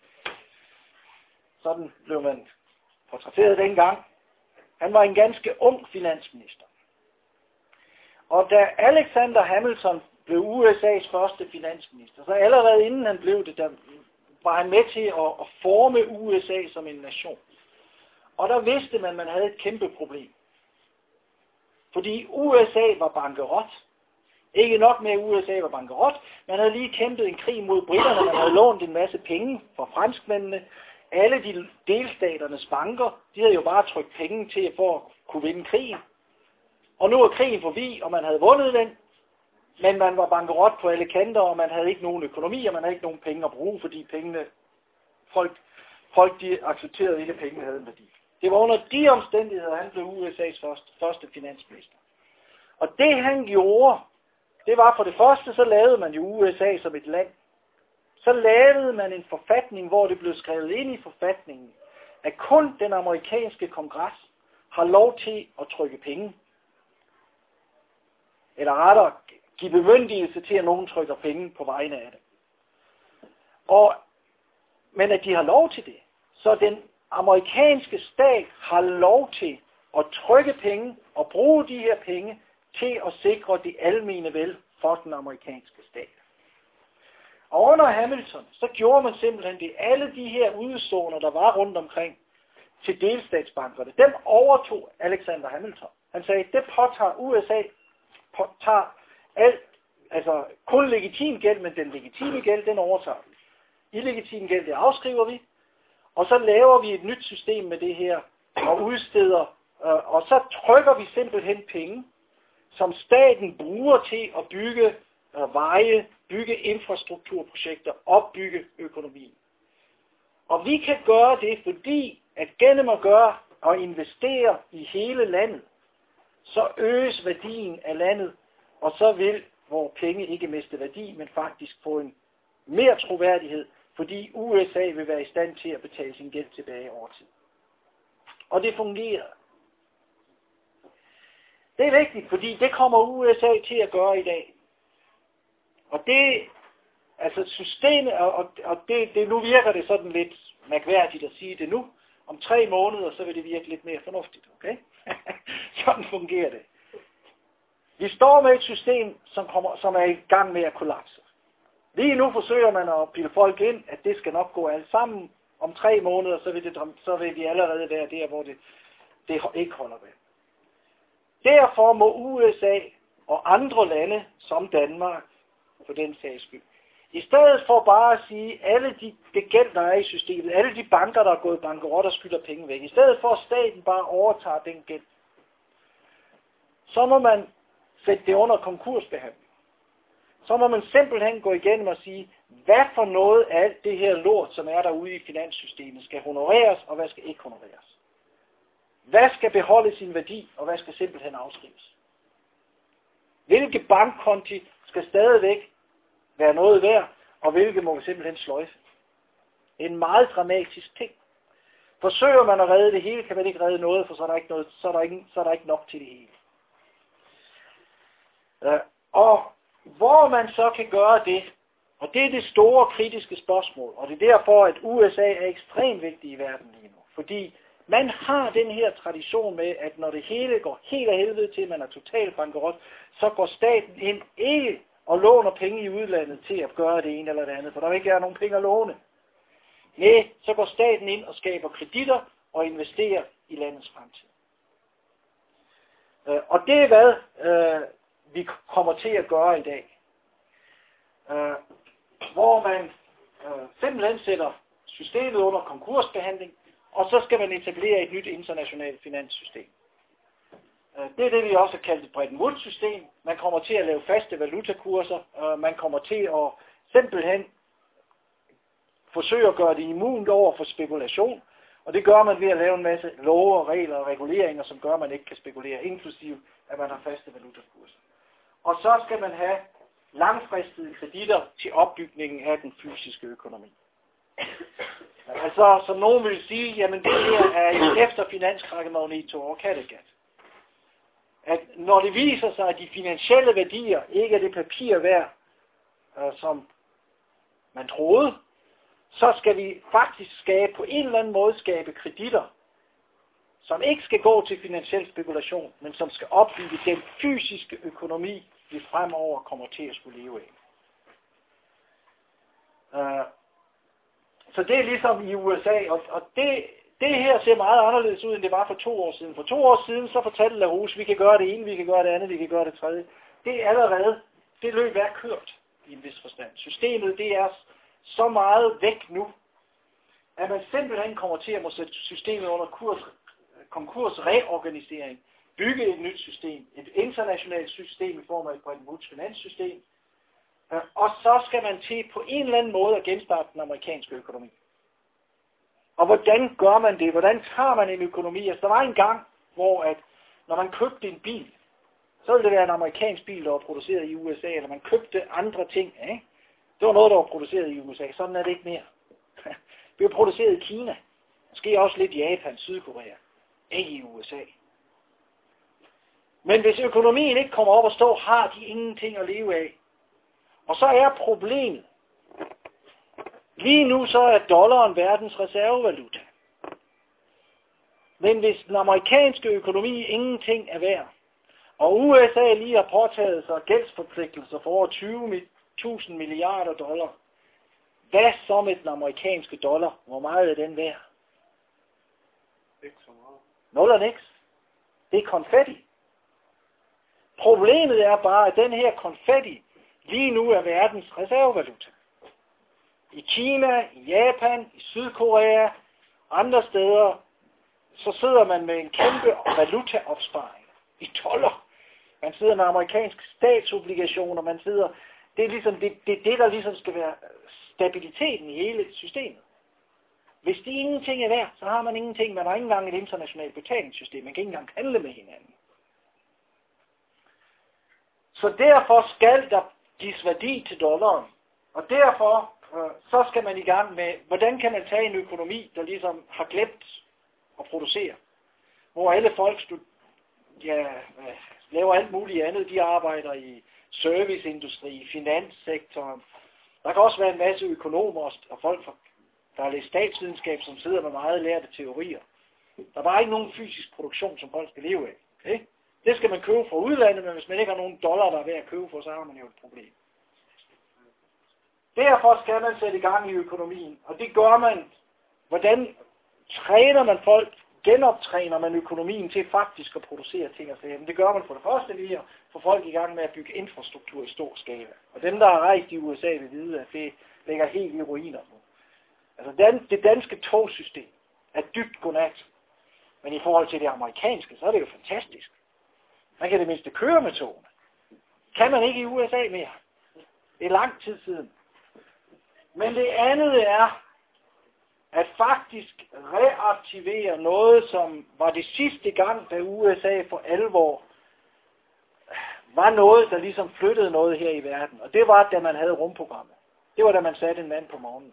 Sådan blev man portrætteret dengang. Han var en ganske ung finansminister. Og da Alexander Hamilton blev USA's første finansminister, så allerede inden han blev det, der var han med til at forme USA som en nation. Og der vidste man, at man havde et kæmpe problem. Fordi USA var bankerot. Ikke nok med, at USA var bankerot. Man havde lige kæmpet en krig mod britterne. Man havde lånt en masse penge fra franskmændene. Alle de delstaternes banker, de havde jo bare trykt penge til for at kunne vinde krigen. Og nu er krigen forbi, og man havde vundet den. Men man var bankerot på alle kanter, og man havde ikke nogen økonomi, og man havde ikke nogen penge at bruge, fordi pengene, folk de accepterede ikke, at pengene havde en værdi. Det var under de omstændigheder, han blev USA's første finansminister. Og det han gjorde, det var for det første, så lavede man jo USA som et land. Så lavede man en forfatning, hvor det blev skrevet ind i forfatningen, at kun den amerikanske kongres har lov til at trykke penge. Eller rettere, give bemyndigelse til, at nogen trykker penge på vegne af det. Men at de har lov til det, så den amerikanske stat har lov til at trykke penge og bruge de her penge til at sikre det almene vel for den amerikanske stat. Og under Hamilton, så gjorde man simpelthen det. Alle de her udzoner, der var rundt omkring til delstatsbankerne, dem overtog Alexander Hamilton. Han sagde, det påtager USA, påtager alt, altså kun legitim gæld, men den legitime gæld, den overtager vi. Illegitim gæld, det afskriver vi. Og så laver vi et nyt system med det her, og udsteder, og så trykker vi simpelthen penge, som staten bruger til at bygge veje, bygge infrastrukturprojekter, opbygge økonomien. Og vi kan gøre det, fordi at gennem at gøre og investere i hele landet, så øges værdien af landet, og så vil vores penge ikke miste værdi, men faktisk få en mere troværdighed, fordi USA vil være i stand til at betale sin gæld tilbage over tid. Og det fungerer. Det er vigtigt, fordi det kommer USA til at gøre i dag. Og det, altså systemet, og det nu virker det sådan lidt mærkværdigt at sige det nu. Om 3 måneder, så vil det virke lidt mere fornuftigt, okay? Sådan fungerer det. Vi står med et system, som er i gang med at kollapse. Lige nu forsøger man at pille folk ind, at det skal nok gå alt sammen. Om 3 måneder, så vil vi allerede være der, hvor det ikke holder ved. Derfor må USA og andre lande, som Danmark, for den sags skyld, i stedet for bare at sige, alle de gæld, der er i systemet, alle de banker, der er gået bankerot og skylder penge væk, i stedet for at staten bare overtager den gæld, så må man sætte det under konkursbehandling. Så må man simpelthen gå igennem og sige, hvad for noget af alt det her lort, som er derude i finanssystemet, skal honoreres, og hvad skal ikke honoreres. Hvad skal beholde sin værdi, og hvad skal simpelthen afskrives. Hvilke bankkonti skal stadigvæk være noget værd, og hvilke må vi simpelthen sløjfe. En meget dramatisk ting. Forsøger man at redde det hele, kan man ikke redde noget, for så er der ikke nok til det hele. Og hvor man så kan gøre det, og det er det store kritiske spørgsmål, og det er derfor, at USA er ekstremt vigtig i verden lige nu. Fordi man har den her tradition med, at når det hele går helt af helvede til, man er totalt bankerot, så går staten ind ikke og låner penge i udlandet til at gøre det ene eller det andet, for der vil ikke være nogen penge at låne. Nej, så går staten ind og skaber kreditter og investerer i landets fremtid. Og det er hvad vi kommer til at gøre i dag. Hvor man simpelthen sætter systemet under konkursbehandling, og så skal man etablere et nyt internationalt finanssystem. Det er det, vi også har kaldt et Bretton Woods-system. Man kommer til at lave faste valutakurser. Man kommer til at simpelthen forsøge at gøre det immunt over for spekulation. Og det gør man ved at lave en masse love, regler og reguleringer, som gør, at man ikke kan spekulere, inklusive at man har faste valutakurser. Og så skal man have langfristede kreditter til opbygningen af den fysiske økonomi. Altså, som nogen vil sige, jamen det her er jo efter finanskrakket Magneto og Kattegat. At når det viser sig, at de finansielle værdier ikke er det papir værd, som man troede, så skal vi faktisk på en eller anden måde skabe kreditter, som ikke skal gå til finansiel spekulation, men som skal opbygge den fysiske økonomi, vi fremover kommer til at skulle leve af. Så det er ligesom i USA, og det her ser meget anderledes ud, end det var for 2 år siden. For 2 år siden, så fortalte LaRouche, vi kan gøre det ene, vi kan gøre det andet, vi kan gøre det tredje. Det er allerede, det løb er kørt i en vis forstand. Systemet, det er så meget væk nu, at man simpelthen kommer til at må sætte systemet under konkursreorganisering, bygge et nyt system, et internationalt system i form af et Bretton Woods finanssystem, og så skal man til på en eller anden måde at genstarte den amerikanske økonomi. Og hvordan gør man det? Hvordan tager man en økonomi? Altså, der var en gang, hvor at når man købte en bil, så ville det være en amerikansk bil, der var produceret i USA, eller man købte andre ting. Ikke? Det var noget, der var produceret i USA. Sådan er det ikke mere. Det var produceret i Kina. Måske også lidt i Japan, Sydkorea. Ikke i USA. Men hvis økonomien ikke kommer op og stå, har de ingenting at leve af. Og så er problemet. Lige nu så er dollaren verdens reservevaluta. Men hvis den amerikanske økonomi ingenting er værd, og USA lige har påtaget sig gældsforpligtelser for over 20.000 milliarder dollar, hvad så med den amerikanske dollar? Hvor meget er den værd? Ikke så meget. Nul og niks. Det er konfetti. Problemet er bare, at den her konfetti lige nu er verdens reservevaluta. I Kina, i Japan, i Sydkorea, andre steder, så sidder man med en kæmpe valutaopsparing i dollar. Man sidder med amerikanske statsobligationer, man sidder, det er ligesom det, der ligesom skal være stabiliteten i hele systemet. Hvis det ingenting er værd, så har man ingenting. Man har ikke engang et internationalt betalingssystem. Man kan ikke engang handle med hinanden. Så derfor skal der gives værdi til dollaren. Og derfor så skal man i gang med, hvordan kan man tage en økonomi, der ligesom har glemt at producere. Hvor alle folk laver alt muligt andet. De arbejder i serviceindustri, i finanssektoren. Der kan også være en masse økonomer og folk, der har læst statsvidenskab, som sidder med meget lærte teorier. Der er bare ikke nogen fysisk produktion, som folk skal leve af. Okay? Det skal man købe fra udlandet, men hvis man ikke har nogen dollar, der er ved at købe for, så har man jo et problem. Derfor skal man sætte i gang i økonomien, og det gør man. Hvordan træner man folk? Genoptræner man økonomien til faktisk at producere ting og sager? Det gør man for det første ved at få folk i gang med at bygge infrastruktur i stor skala. Og dem, der har rejst i USA, vil vide, at det ligger helt i ruiner nu. Altså det danske togsystem er dybt godnat. Men i forhold til det amerikanske, så er det jo fantastisk. Man kan det mindste køre med togene. Kan man ikke i USA mere. Det er lang tid siden. Men det andet er, at faktisk reaktivere noget, som var det sidste gang, da USA for alvor var noget, der ligesom flyttede noget her i verden. Og det var, da man havde rumprogrammet. Det var, da man satte en mand på månen.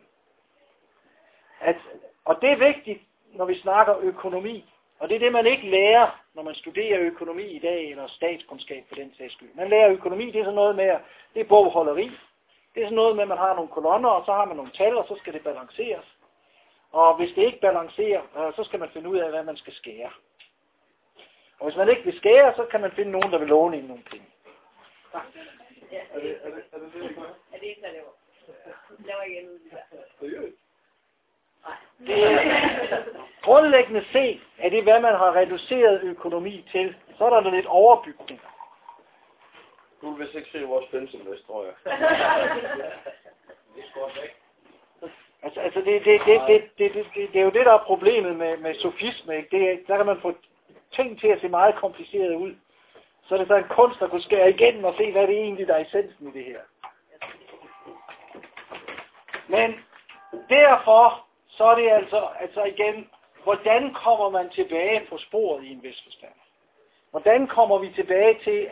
Og det er vigtigt, når vi snakker økonomi. Og det er det, man ikke lærer, når man studerer økonomi i dag, eller statskundskab for den sags skyld. Man lærer økonomi, det er sådan noget med, det er bogholderi. Det er sådan noget med, at man har nogle kolonner, og så har man nogle tal, og så skal det balanceres. Og hvis det ikke balancerer, så skal man finde ud af, hvad man skal skære. Og hvis man ikke vil skære, så kan man finde nogen, der vil låne ind nogle penge. Ja, er det ikke, der laver? Laver ikke andet ud i det er grundlæggende set, er det, hvad man har reduceret økonomi til. Så er der lidt overbygning. Du vil vist ikke se vores pensumlist, tror jeg. Altså det er jo det, der er problemet med sofisme. Ikke? Der kan man få ting til at se meget kompliceret ud, så er det så en kunst, der kunne skære igennem og se, hvad det egentlig der er essensen i det her. Men derfor, så er det altså igen, hvordan kommer man tilbage på sporet i en vis forstand? Hvordan kommer vi tilbage til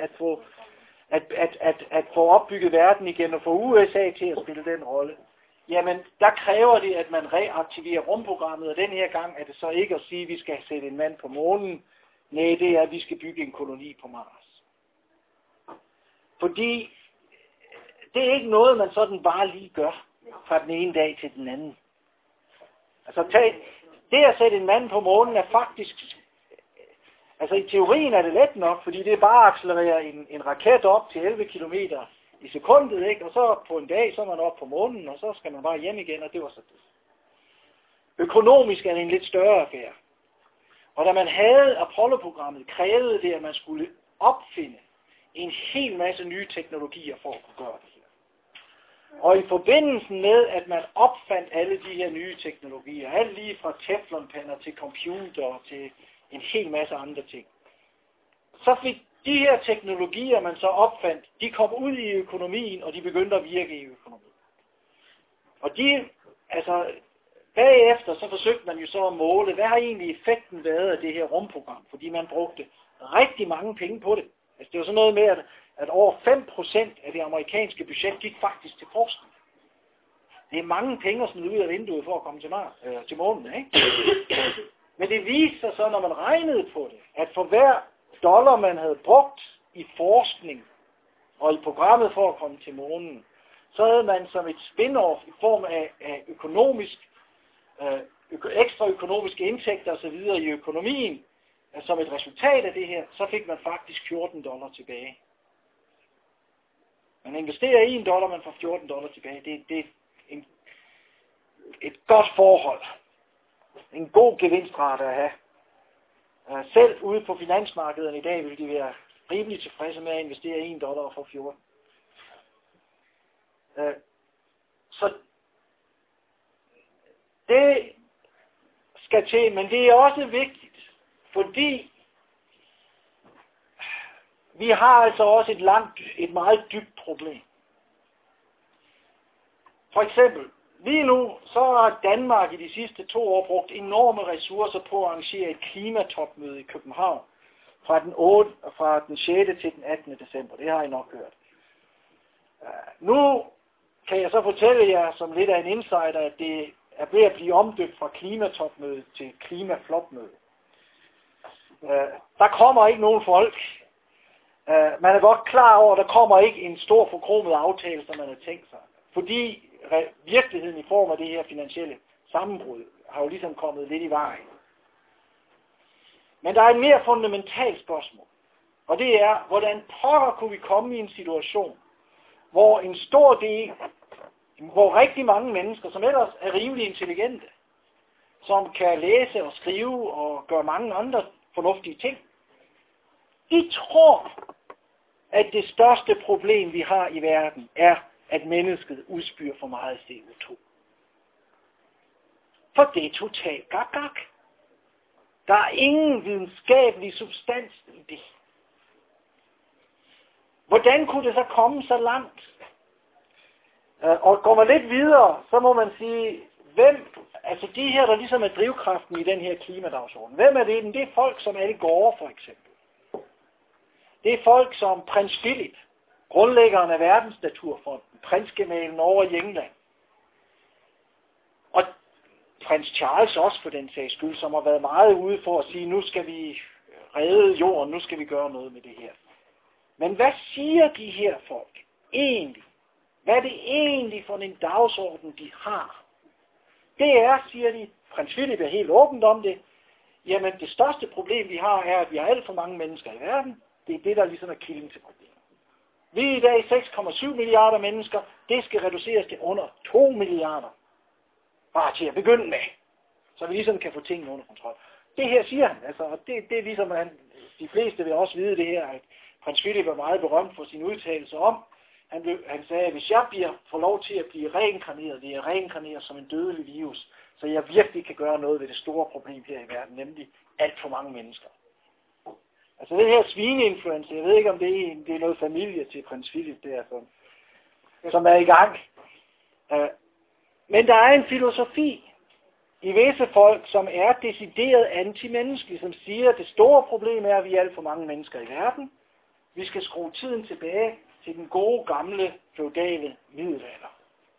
at få opbygget verden igen og få USA til at spille den rolle? Jamen, der kræver det, at man reaktiverer rumprogrammet, og den her gang er det så ikke at sige, at vi skal sætte en mand på månen. Nej, det er, at vi skal bygge en koloni på Mars. Fordi det er ikke noget, man sådan bare lige gør fra den ene dag til den anden. Altså, det at sætte en mand på månen er faktisk... Altså, i teorien er det let nok, fordi det er bare at accelerere en raket op til 11 km i sekundet, ikke? Og så på en dag, så er man oppe på månen, og så skal man bare hjem igen, og det var så det. Økonomisk er det en lidt større affære. Og da man havde Apollo-programmet, krævede det, at man skulle opfinde en hel masse nye teknologier for at kunne gøre det her. Og i forbindelse med, at man opfandt alle de her nye teknologier, alt lige fra teflonpander til computer til en hel masse andre ting, så fik de her teknologier, man så opfandt, de kom ud i økonomien, og de begyndte at virke i økonomien. Og bagefter så forsøgte man jo så at måle, hvad har egentlig effekten været af det her rumprogram, fordi man brugte rigtig mange penge på det. Altså det var sådan noget med, at over 5% af det amerikanske budget gik faktisk til forskning. Det er mange penge at smide ud af vinduet for at komme til månen, ikke? Men det viste sig så, når man regnede på det, at for hver dollar, man havde brugt i forskning og i programmet for at komme til månen, så havde man som et spin-off i form af ekstra økonomiske indtægter osv. i økonomien, som et resultat af det her, så fik man faktisk $14 tilbage. Man investerer $1, man får $14 tilbage. Det er et godt forhold. En god gevinstrate at have. Selv ude på finansmarkederne i dag vil de være rimelig tilfredse med at investere $1 og få 14. Så det skal til, men det er også vigtigt, fordi vi har altså også et meget dybt problem. For eksempel, lige nu så har Danmark i de sidste 2 år brugt enorme ressourcer på at arrangere et klimatopmøde i København fra den 6. til den 18. december. Det har I nok hørt. Nu kan jeg så fortælle jer som lidt af en insider, at det er ved at blive omdøbt fra klimatopmøde til klimaflopmøde. Der kommer ikke nogen folk. Man er godt klar over, at der kommer ikke en stor forkromet aftale, som man har tænkt sig. Fordi virkeligheden i form af det her finansielle sammenbrud har jo ligesom kommet lidt i vejen. Men der er et mere fundamentalt spørgsmål. Og det er, hvordan pokker kunne vi komme i en situation, hvor en stor del, hvor rigtig mange mennesker, som ellers er rimelig intelligente, som kan læse og skrive og gøre mange andre fornuftige ting, de tror, at det største problem, vi har i verden, er, at mennesket udspyr for meget CO2. For det er totalt gak. Der er ingen videnskabelig substans i det. Hvordan kunne det så komme så langt? Og går man lidt videre, så må man sige, de her, der ligesom er drivkraften i den her klimadagsorden, hvem er det? Det er folk som Al Gore for eksempel. Det er folk som prins Philip, grundlæggeren af Verdensnaturfonden, prinsgemalen over i England. Og prins Charles også for den sags skyld, som har været meget ude for at sige, nu skal vi redde jorden, nu skal vi gøre noget med det her. Men hvad siger de her folk egentlig? Hvad er det egentlig for en dagsorden, de har? Det er, siger de, prins Philip er helt åbent om det, jamen det største problem, vi har, er, at vi har alt for mange mennesker i verden. Det er det, der ligesom er kilden til problemet. Vi er i dag 6,7 milliarder mennesker. Det skal reduceres til under 2 milliarder. Bare til at begynde med. Så vi ligesom kan få tingene under kontrol. Det her siger han. Altså, og det er ligesom, de fleste vil også vide det her, at prins Philip er meget berømt for sin udtalelse om. Han sagde, at hvis jeg får lov til at blive reinkarneret, vil jeg reinkarnere som en dødelig virus, så jeg virkelig kan gøre noget ved det store problem her i verden, nemlig alt for mange mennesker. Altså det her svineinfluenza, jeg ved ikke om det er noget familie til prins Philip der, som er i gang. Men der er en filosofi i visse folk, som er decideret antimenneskelige, som siger, at det store problem er, at vi er alt for mange mennesker i verden. Vi skal skrue tiden tilbage til den gode, gamle, feudale middelalder.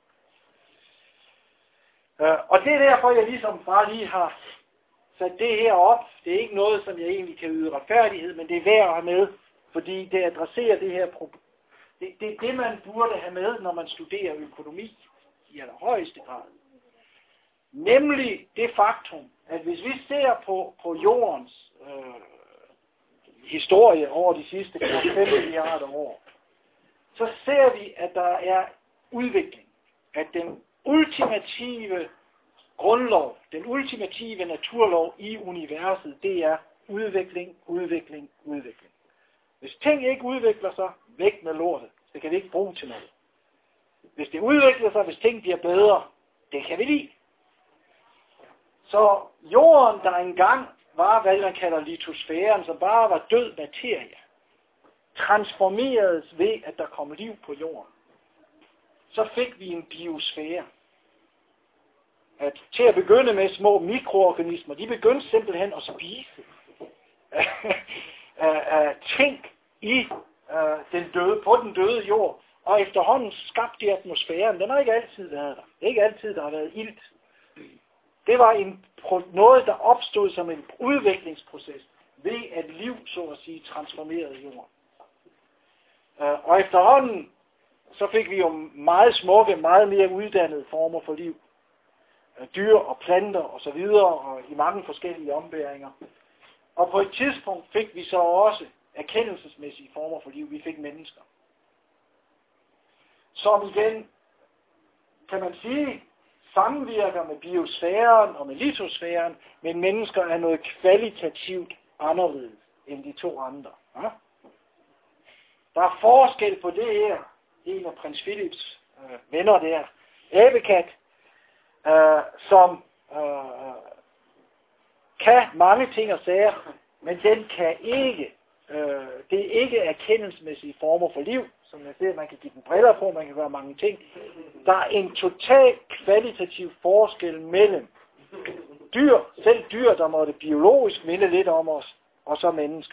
Og det er derfor, jeg ligesom bare lige har sat det her op. Det er ikke noget, som jeg egentlig kan yde retfærdighed, men det er værd at have med, fordi det adresserer det her problem. Det er det, man burde have med, når man studerer økonomi i allerhøjeste grad. Nemlig det faktum, at hvis vi ser på jordens historie over de sidste 5 milliarder år, så ser vi, at der er udvikling. At den ultimative grundlov, den ultimative naturlov i universet, det er udvikling, udvikling, udvikling. Hvis ting ikke udvikler sig, væk med lortet. Det kan vi ikke bruge til noget. Hvis det udvikler sig, hvis ting bliver bedre, det kan vi lide. Så jorden, der engang var, hvad man kalder litosfæren, som bare var død materie, transformeredes ved, at der kom liv på jorden. Så fik vi en biosfære. Til at begynde med små mikroorganismer, de begyndte simpelthen at spise ting i på den døde jord, og efterhånden skabte de atmosfæren. Den har ikke altid været der. Det er ikke altid, der har været ilt. Det var noget, der opstod som en udviklingsproces, ved at liv, så at sige, transformerede jorden. Og efterhånden, så fik vi jo meget smukke, meget mere uddannede former for liv. Dyr og planter og så videre, og i mange forskellige ombæringer. Og på et tidspunkt fik vi så også erkendelsesmæssige former for liv. Vi fik mennesker. Som igen, kan man sige, samvirker med biosfæren og med litosfæren, men mennesker er noget kvalitativt anderledes end de to andre. Ja? Der er forskel på det her. En af prins Philips venner der, Abekat, som kan mange ting og sager, men den kan ikke, det er ikke erkendelsesmæssige former for liv, som jeg ser, man kan give den briller på, man kan gøre mange ting. Der er en total kvalitativ forskel mellem dyr, selv dyr, der måtte biologisk minde lidt om os, og så mennesker.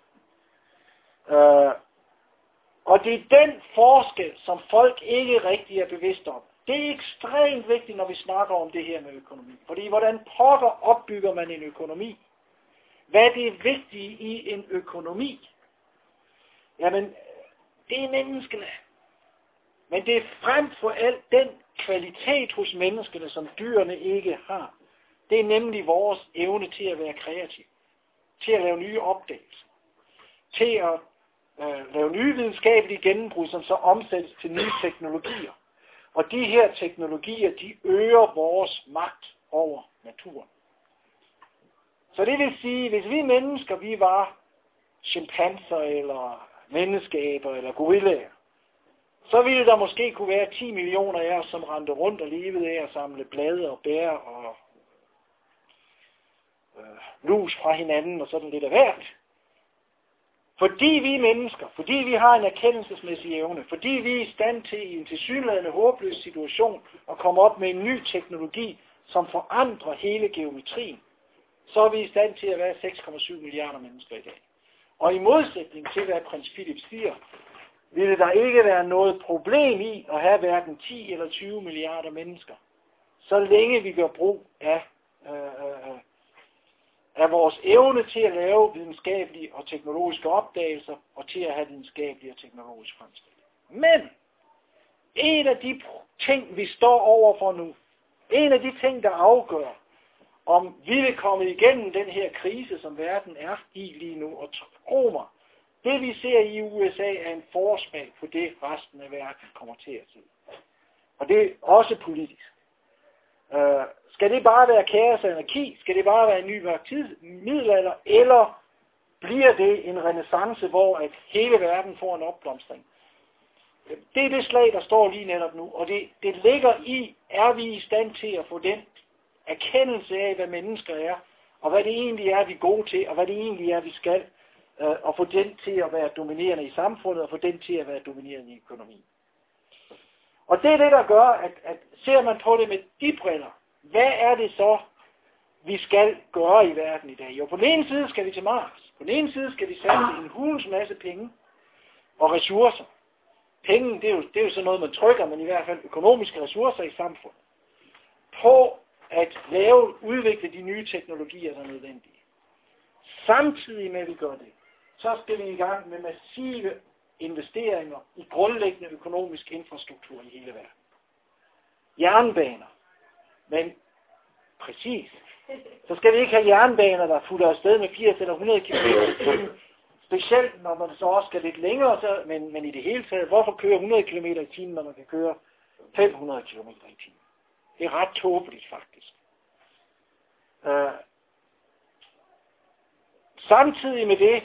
Og det er den forskel, som folk ikke rigtig er bevidste om. Det er ekstremt vigtigt, når vi snakker om det her med økonomi. Fordi hvordan pokker opbygger man en økonomi? Hvad er det vigtige i en økonomi? Jamen, det er menneskene. Men det er frem for alt den kvalitet hos menneskene, som dyrene ikke har. Det er nemlig vores evne til at være kreativ. Til at lave nye opdagelser. Til at lave nye videnskabelige gennembrud, som så omsættes til nye teknologier. Og de her teknologier, de øger vores magt over naturen. Så det vil sige, hvis vi mennesker, vi var chimpanser, eller menneskeaber, eller gorillaer, så ville der måske kunne være 10 millioner af os, som rendte rundt og levede af at samle blade og bær og lus fra hinanden og sådan lidt af hvert. Fordi vi er mennesker, fordi vi har en erkendelsesmæssig evne, fordi vi er i stand til i en tilsyneladende håbløs situation at komme op med en ny teknologi, som forandrer hele geometrien, så er vi i stand til at være 6,7 milliarder mennesker i dag. Og i modsætning til, hvad prins Philip siger, ville der ikke være noget problem i at have hverken 10 eller 20 milliarder mennesker, så længe vi gør brug af vores evne til at lave videnskabelige og teknologiske opdagelser, og til at have videnskabelige og teknologiske fremskridt. Men en af de ting, vi står overfor nu, en af de ting, der afgør, om vi vil komme igennem den her krise, som verden er i lige nu, og tro mig, det vi ser i USA er en forsmag på det, resten af verden kommer til at se. Og det er også politisk. Skal det bare være kaos og anarki? Skal det bare være en ny middelalder? Eller bliver det en renæssance, hvor at hele verden får en opblomstring? Det er det slag, der står lige netop nu. Og det ligger i, er vi i stand til at få den erkendelse af, hvad mennesker er, og hvad det egentlig er, vi er gode til, og hvad det egentlig er, vi skal, og få den til at være dominerende i samfundet, og få den til at være dominerende i økonomien. Og det er det, der gør, at ser man på det med de briller, hvad er det så, vi skal gøre i verden i dag? Jo, på den ene side skal vi til Mars. På den ene side skal vi satse en hulens masse penge og ressourcer. Penge, det er jo sådan noget, man trykker, men i hvert fald økonomiske ressourcer i samfundet. På at udvikle de nye teknologier, der er nødvendige. Samtidig med, at vi gør det, så skal vi i gang med massive investeringer i grundlæggende økonomisk infrastruktur i hele verden. Jernbaner. Men præcis. Så skal vi ikke have jernbaner, der futter afsted med 80 eller 100 km/t. Specielt når man så også skal lidt længere, men i det hele taget, hvorfor køre 100 km/t, når man kan køre 500 km/t? Det er ret tåbeligt faktisk. Samtidig med det,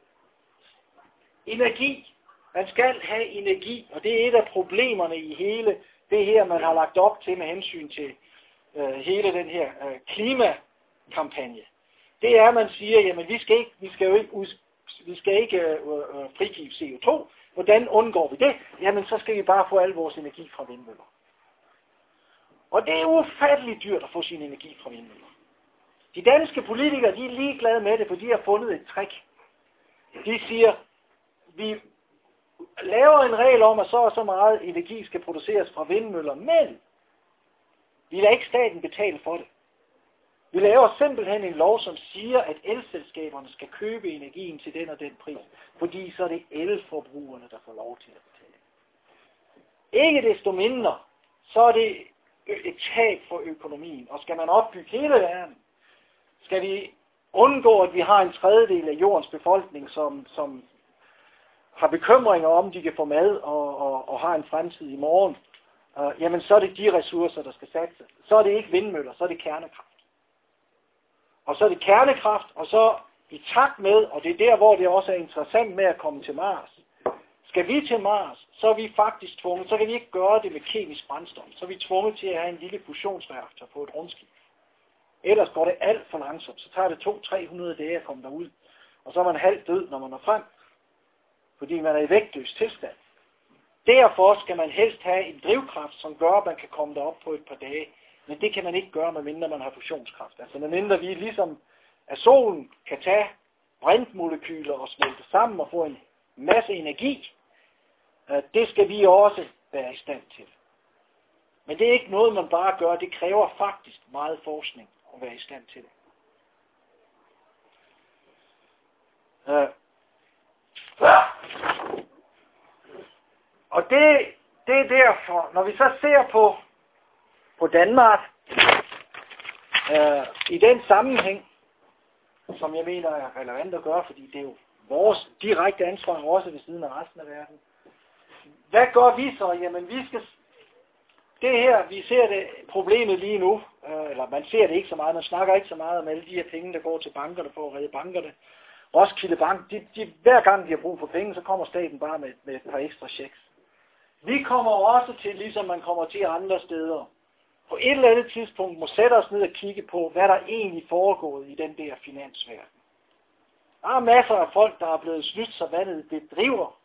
energi. Man skal have energi, og det er et af problemerne i hele det her, man har lagt op til med hensyn til hele den her klimakampagne. Det er, at man siger, jamen vi skal ikke frigive CO2. Hvordan undgår vi det? Jamen så skal vi bare få al vores energi fra vindmøller. Og det er ufatteligt dyrt at få sin energi fra vindmøller. De danske politikere, de er ligeglade med det, for de har fundet et trick. De siger, vi laver en regel om, at så og så meget energi skal produceres fra vindmøller, men vi lader ikke staten betale for det. Vi laver simpelthen en lov, som siger, at elselskaberne skal købe energien til den og den pris, fordi så er det elforbrugerne, der får lov til at betale. Ikke desto mindre, så er det et tab for økonomien, og skal man opbygge hele verden, skal vi undgå, at vi har en tredjedel af jordens befolkning, som har bekymringer om, de kan få mad og har en fremtid i morgen, jamen så er det de ressourcer, der skal satse. Så er det ikke vindmøller, så er det kernekraft. Og så er det kernekraft, og så i takt med, og det er der, hvor det også er interessant med at komme til Mars. Skal vi til Mars, så er vi faktisk tvunget, så kan vi ikke gøre det med kemisk brændstof. Så er vi tvunget til at have en lille fusionsreaktor på et rumskib. Ellers går det alt for langsomt, så tager det 200-300 dage at komme derud. Og så er man halvt død, når man når frem. Fordi man er i vægtløs tilstand. Derfor skal man helst have en drivkraft, som gør, at man kan komme derop på et par dage. Men det kan man ikke gøre, medmindre man har fusionskraft. Altså medmindre vi ligesom af solen kan tage brintmolekyler og smelte sammen og få en masse energi. Det skal vi også være i stand til. Men det er ikke noget, man bare gør. Det kræver faktisk meget forskning at være i stand til det. Og det er derfor, når vi så ser på Danmark, i den sammenhæng, som jeg mener er relevant at gøre, fordi det er jo vores direkte ansvar også ved siden af resten af verden. Hvad gør vi så? Jamen vi skal, det her, vi ser det problemet lige nu, eller man ser det ikke så meget, man snakker ikke så meget om alle de her penge, der går til bankerne for at redde bankerne. Roskilde Bank, hver gang de har brug for penge, så kommer staten bare med et par ekstra checks. Vi kommer også til, ligesom man kommer til andre steder, på et eller andet tidspunkt må sætte os ned og kigge på, hvad der egentlig foregået i den der finansverden. Der er masser af folk, der er blevet snydt, så vandet bedriver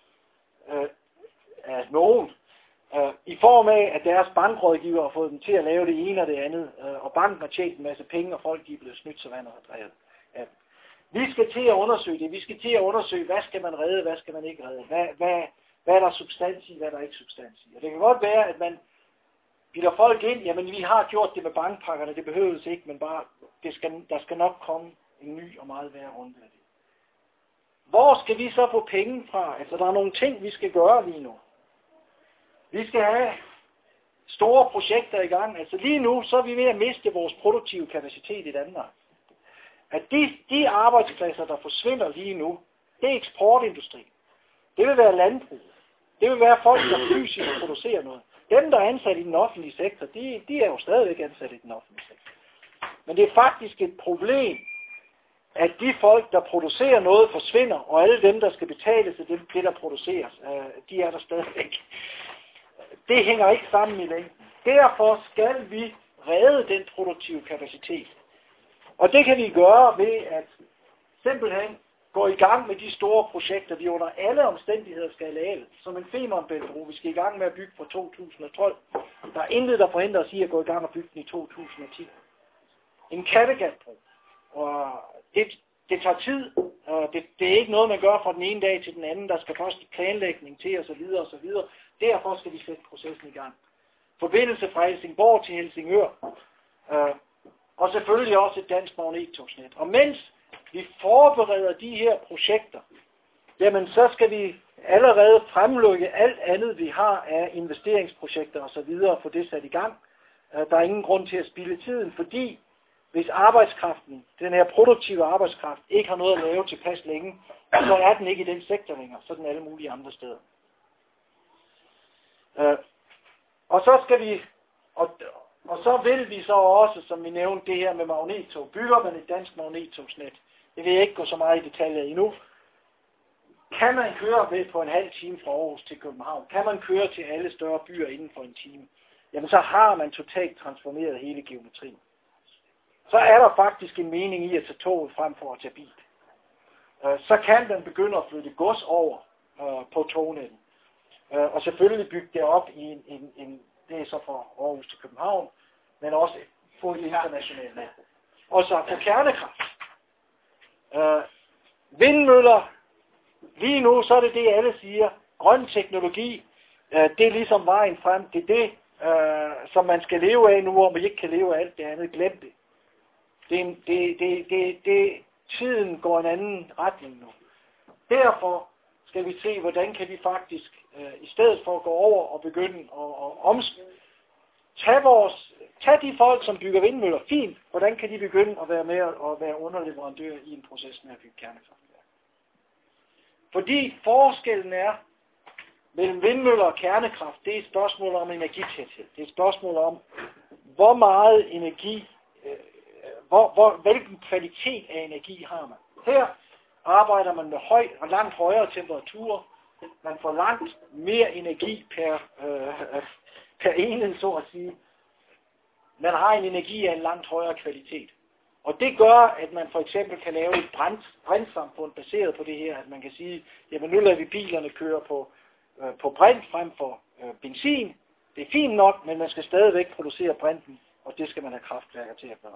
af nogen, i form af, at deres bankrådgiver har fået dem til at lave det ene og det andet, og banken har tjent en masse penge, og folk de er blevet snydt, så vandet har drevet af dem. Vi skal til at undersøge det. Vi skal til at undersøge, hvad skal man redde, hvad skal man ikke redde. Hvad er der substans i, hvad er der ikke substans i. Og det kan godt være, at man bilder folk ind, jamen vi har gjort det med bankpakkerne, det behøves ikke, men bare, der skal nok komme en ny og meget værre runde af det. Hvor skal vi så få penge fra? Altså der er nogle ting, vi skal gøre lige nu. Vi skal have store projekter i gang. Altså lige nu, så er vi ved at miste vores produktive kapacitet i Danmark. At de arbejdspladser, der forsvinder lige nu, det er eksportindustri. Det vil være landbrug. Det vil være folk, der fysisk producerer noget. Dem, der er ansat i den offentlige sektor, de er jo stadigvæk ansat i den offentlige sektor. Men det er faktisk et problem, at de folk, der producerer noget, forsvinder, og alle dem, der skal betale til det, der produceres, de er der stadigvæk. Det hænger ikke sammen i længden. Derfor skal vi redde den produktive kapacitet. Og det kan vi gøre ved at simpelthen gå i gang med de store projekter, vi under alle omstændigheder skal lave, som en Femernbæltbro, vi skal i gang med at bygge fra 2012. Der er intet, der forhindrer os i at gå i gang og bygge den i 2010. En Kattegatbro. Og det tager tid. Det er ikke noget, man gør fra den ene dag til den anden. Der skal først planlægning til osv. osv. Derfor skal vi sætte processen i gang. Forbindelse fra Helsingborg til Helsingør. Og selvfølgelig også et dansk magnettogsnet. Og mens vi forbereder de her projekter, jamen så skal vi allerede fremlægge alt andet, vi har af investeringsprojekter osv. og få det sat i gang. Der er ingen grund til at spilde tiden, fordi hvis arbejdskraften, den her produktive arbejdskraft, ikke har noget at lave tilpas længe, så er den ikke i den sektor længere, så er den alle mulige andre steder. Og så skal vi, og så vil vi så også, som vi nævnte, det her med magnettog. Bygger man et dansk magnettogsnet? Det vil jeg ikke gå så meget i detaljer endnu. Kan man køre ved på en halv time fra Aarhus til København? Kan man køre til alle større byer inden for en time? Jamen så har man totalt transformeret hele geometrien. Så er der faktisk en mening i at tage toget frem for at tage bil. Så kan man begynde at flytte gods over på tognetten. Og selvfølgelig bygge det op i en det er så fra Aarhus til København, men også på et internationalt net. Og så på kernekraft. Vindmøller, lige nu så er det alle siger, grøn teknologi, det er ligesom vejen frem, det er det, som man skal leve af nu, hvor man ikke kan leve af alt det andet, glem det. Tiden går en anden retning nu. Derfor skal vi se, hvordan kan vi faktisk, i stedet for at gå over og begynde at tage de folk, som bygger vindmøller, fint, hvordan kan de begynde at være med og være underleverandør i en proces med at bygge kernekraftværk. Fordi forskellen er, mellem vindmøller og kernekraft, det er et spørgsmål om energitæthed. Det er et spørgsmål om, hvor meget energi, hvilken kvalitet af energi har man. Her arbejder man med langt højere temperaturer. Man får langt mere energi per enhed, så at sige. Man har en energi af en langt højere kvalitet. Og det gør, at man for eksempel kan lave et brændsamfund baseret på det her, at man kan sige, jamen nu lader vi bilerne køre på brint frem for benzin. Det er fint nok, men man skal stadigvæk producere brinten, og det skal man have kraftværker til at gøre.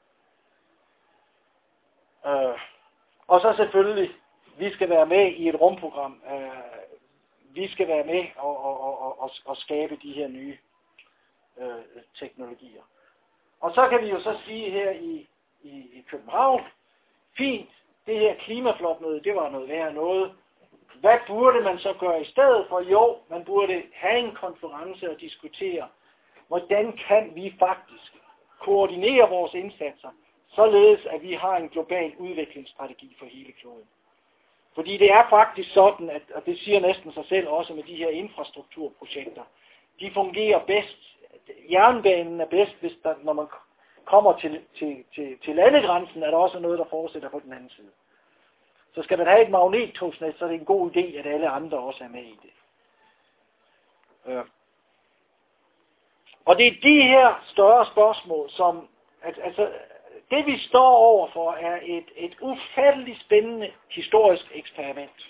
Og så selvfølgelig, vi skal være med i et rumprogram. Vi skal være med og skabe de her nye teknologier. Og så kan vi jo så sige her i København, fint, det her klimaflopmøde, det var noget værre noget. Hvad burde man så gøre i stedet for? Jo, man burde have en konference og diskutere, hvordan kan vi faktisk koordinere vores indsatser, således at vi har en global udviklingsstrategi for hele kloden. Fordi det er faktisk sådan, at, og det siger næsten sig selv også med de her infrastrukturprojekter, de fungerer bedst. Jernbanen er bedst, hvis der, når man kommer til landegrænsen, er der også noget, der fortsætter på den anden side. Så skal man have et magnettogsnet, så er det en god idé, at alle andre også er med i det. Og det er de her større spørgsmål, som altså det vi står overfor er et ufatteligt spændende historisk eksperiment.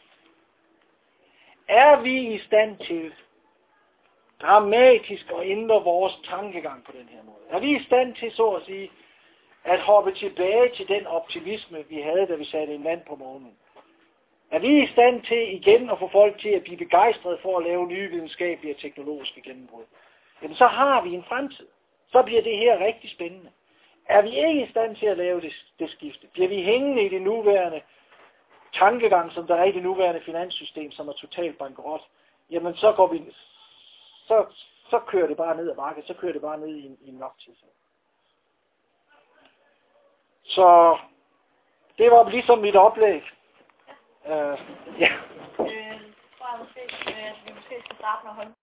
Er vi i stand til dramatisk at ændre vores tankegang på den her måde? Er vi i stand til, så at sige, at hoppe tilbage til den optimisme, vi havde, da vi satte en mand på månen? Er vi i stand til igen at få folk til at blive begejstrede for at lave nye videnskabelige og teknologiske gennembrud? Jamen så har vi en fremtid. Så bliver det her rigtig spændende. Er vi ikke i stand til at lave det skifte? Bliver vi hængende i det nuværende tankegang, som der er i det nuværende finanssystem, som er totalt bankerot? Jamen så går vi, så kører det bare ned ad bakke, så kører det bare ned i en mørk tid. Så det var ligesom mit oplæg. Ja. Jeg tror måske, at vi måske skal starte med at holde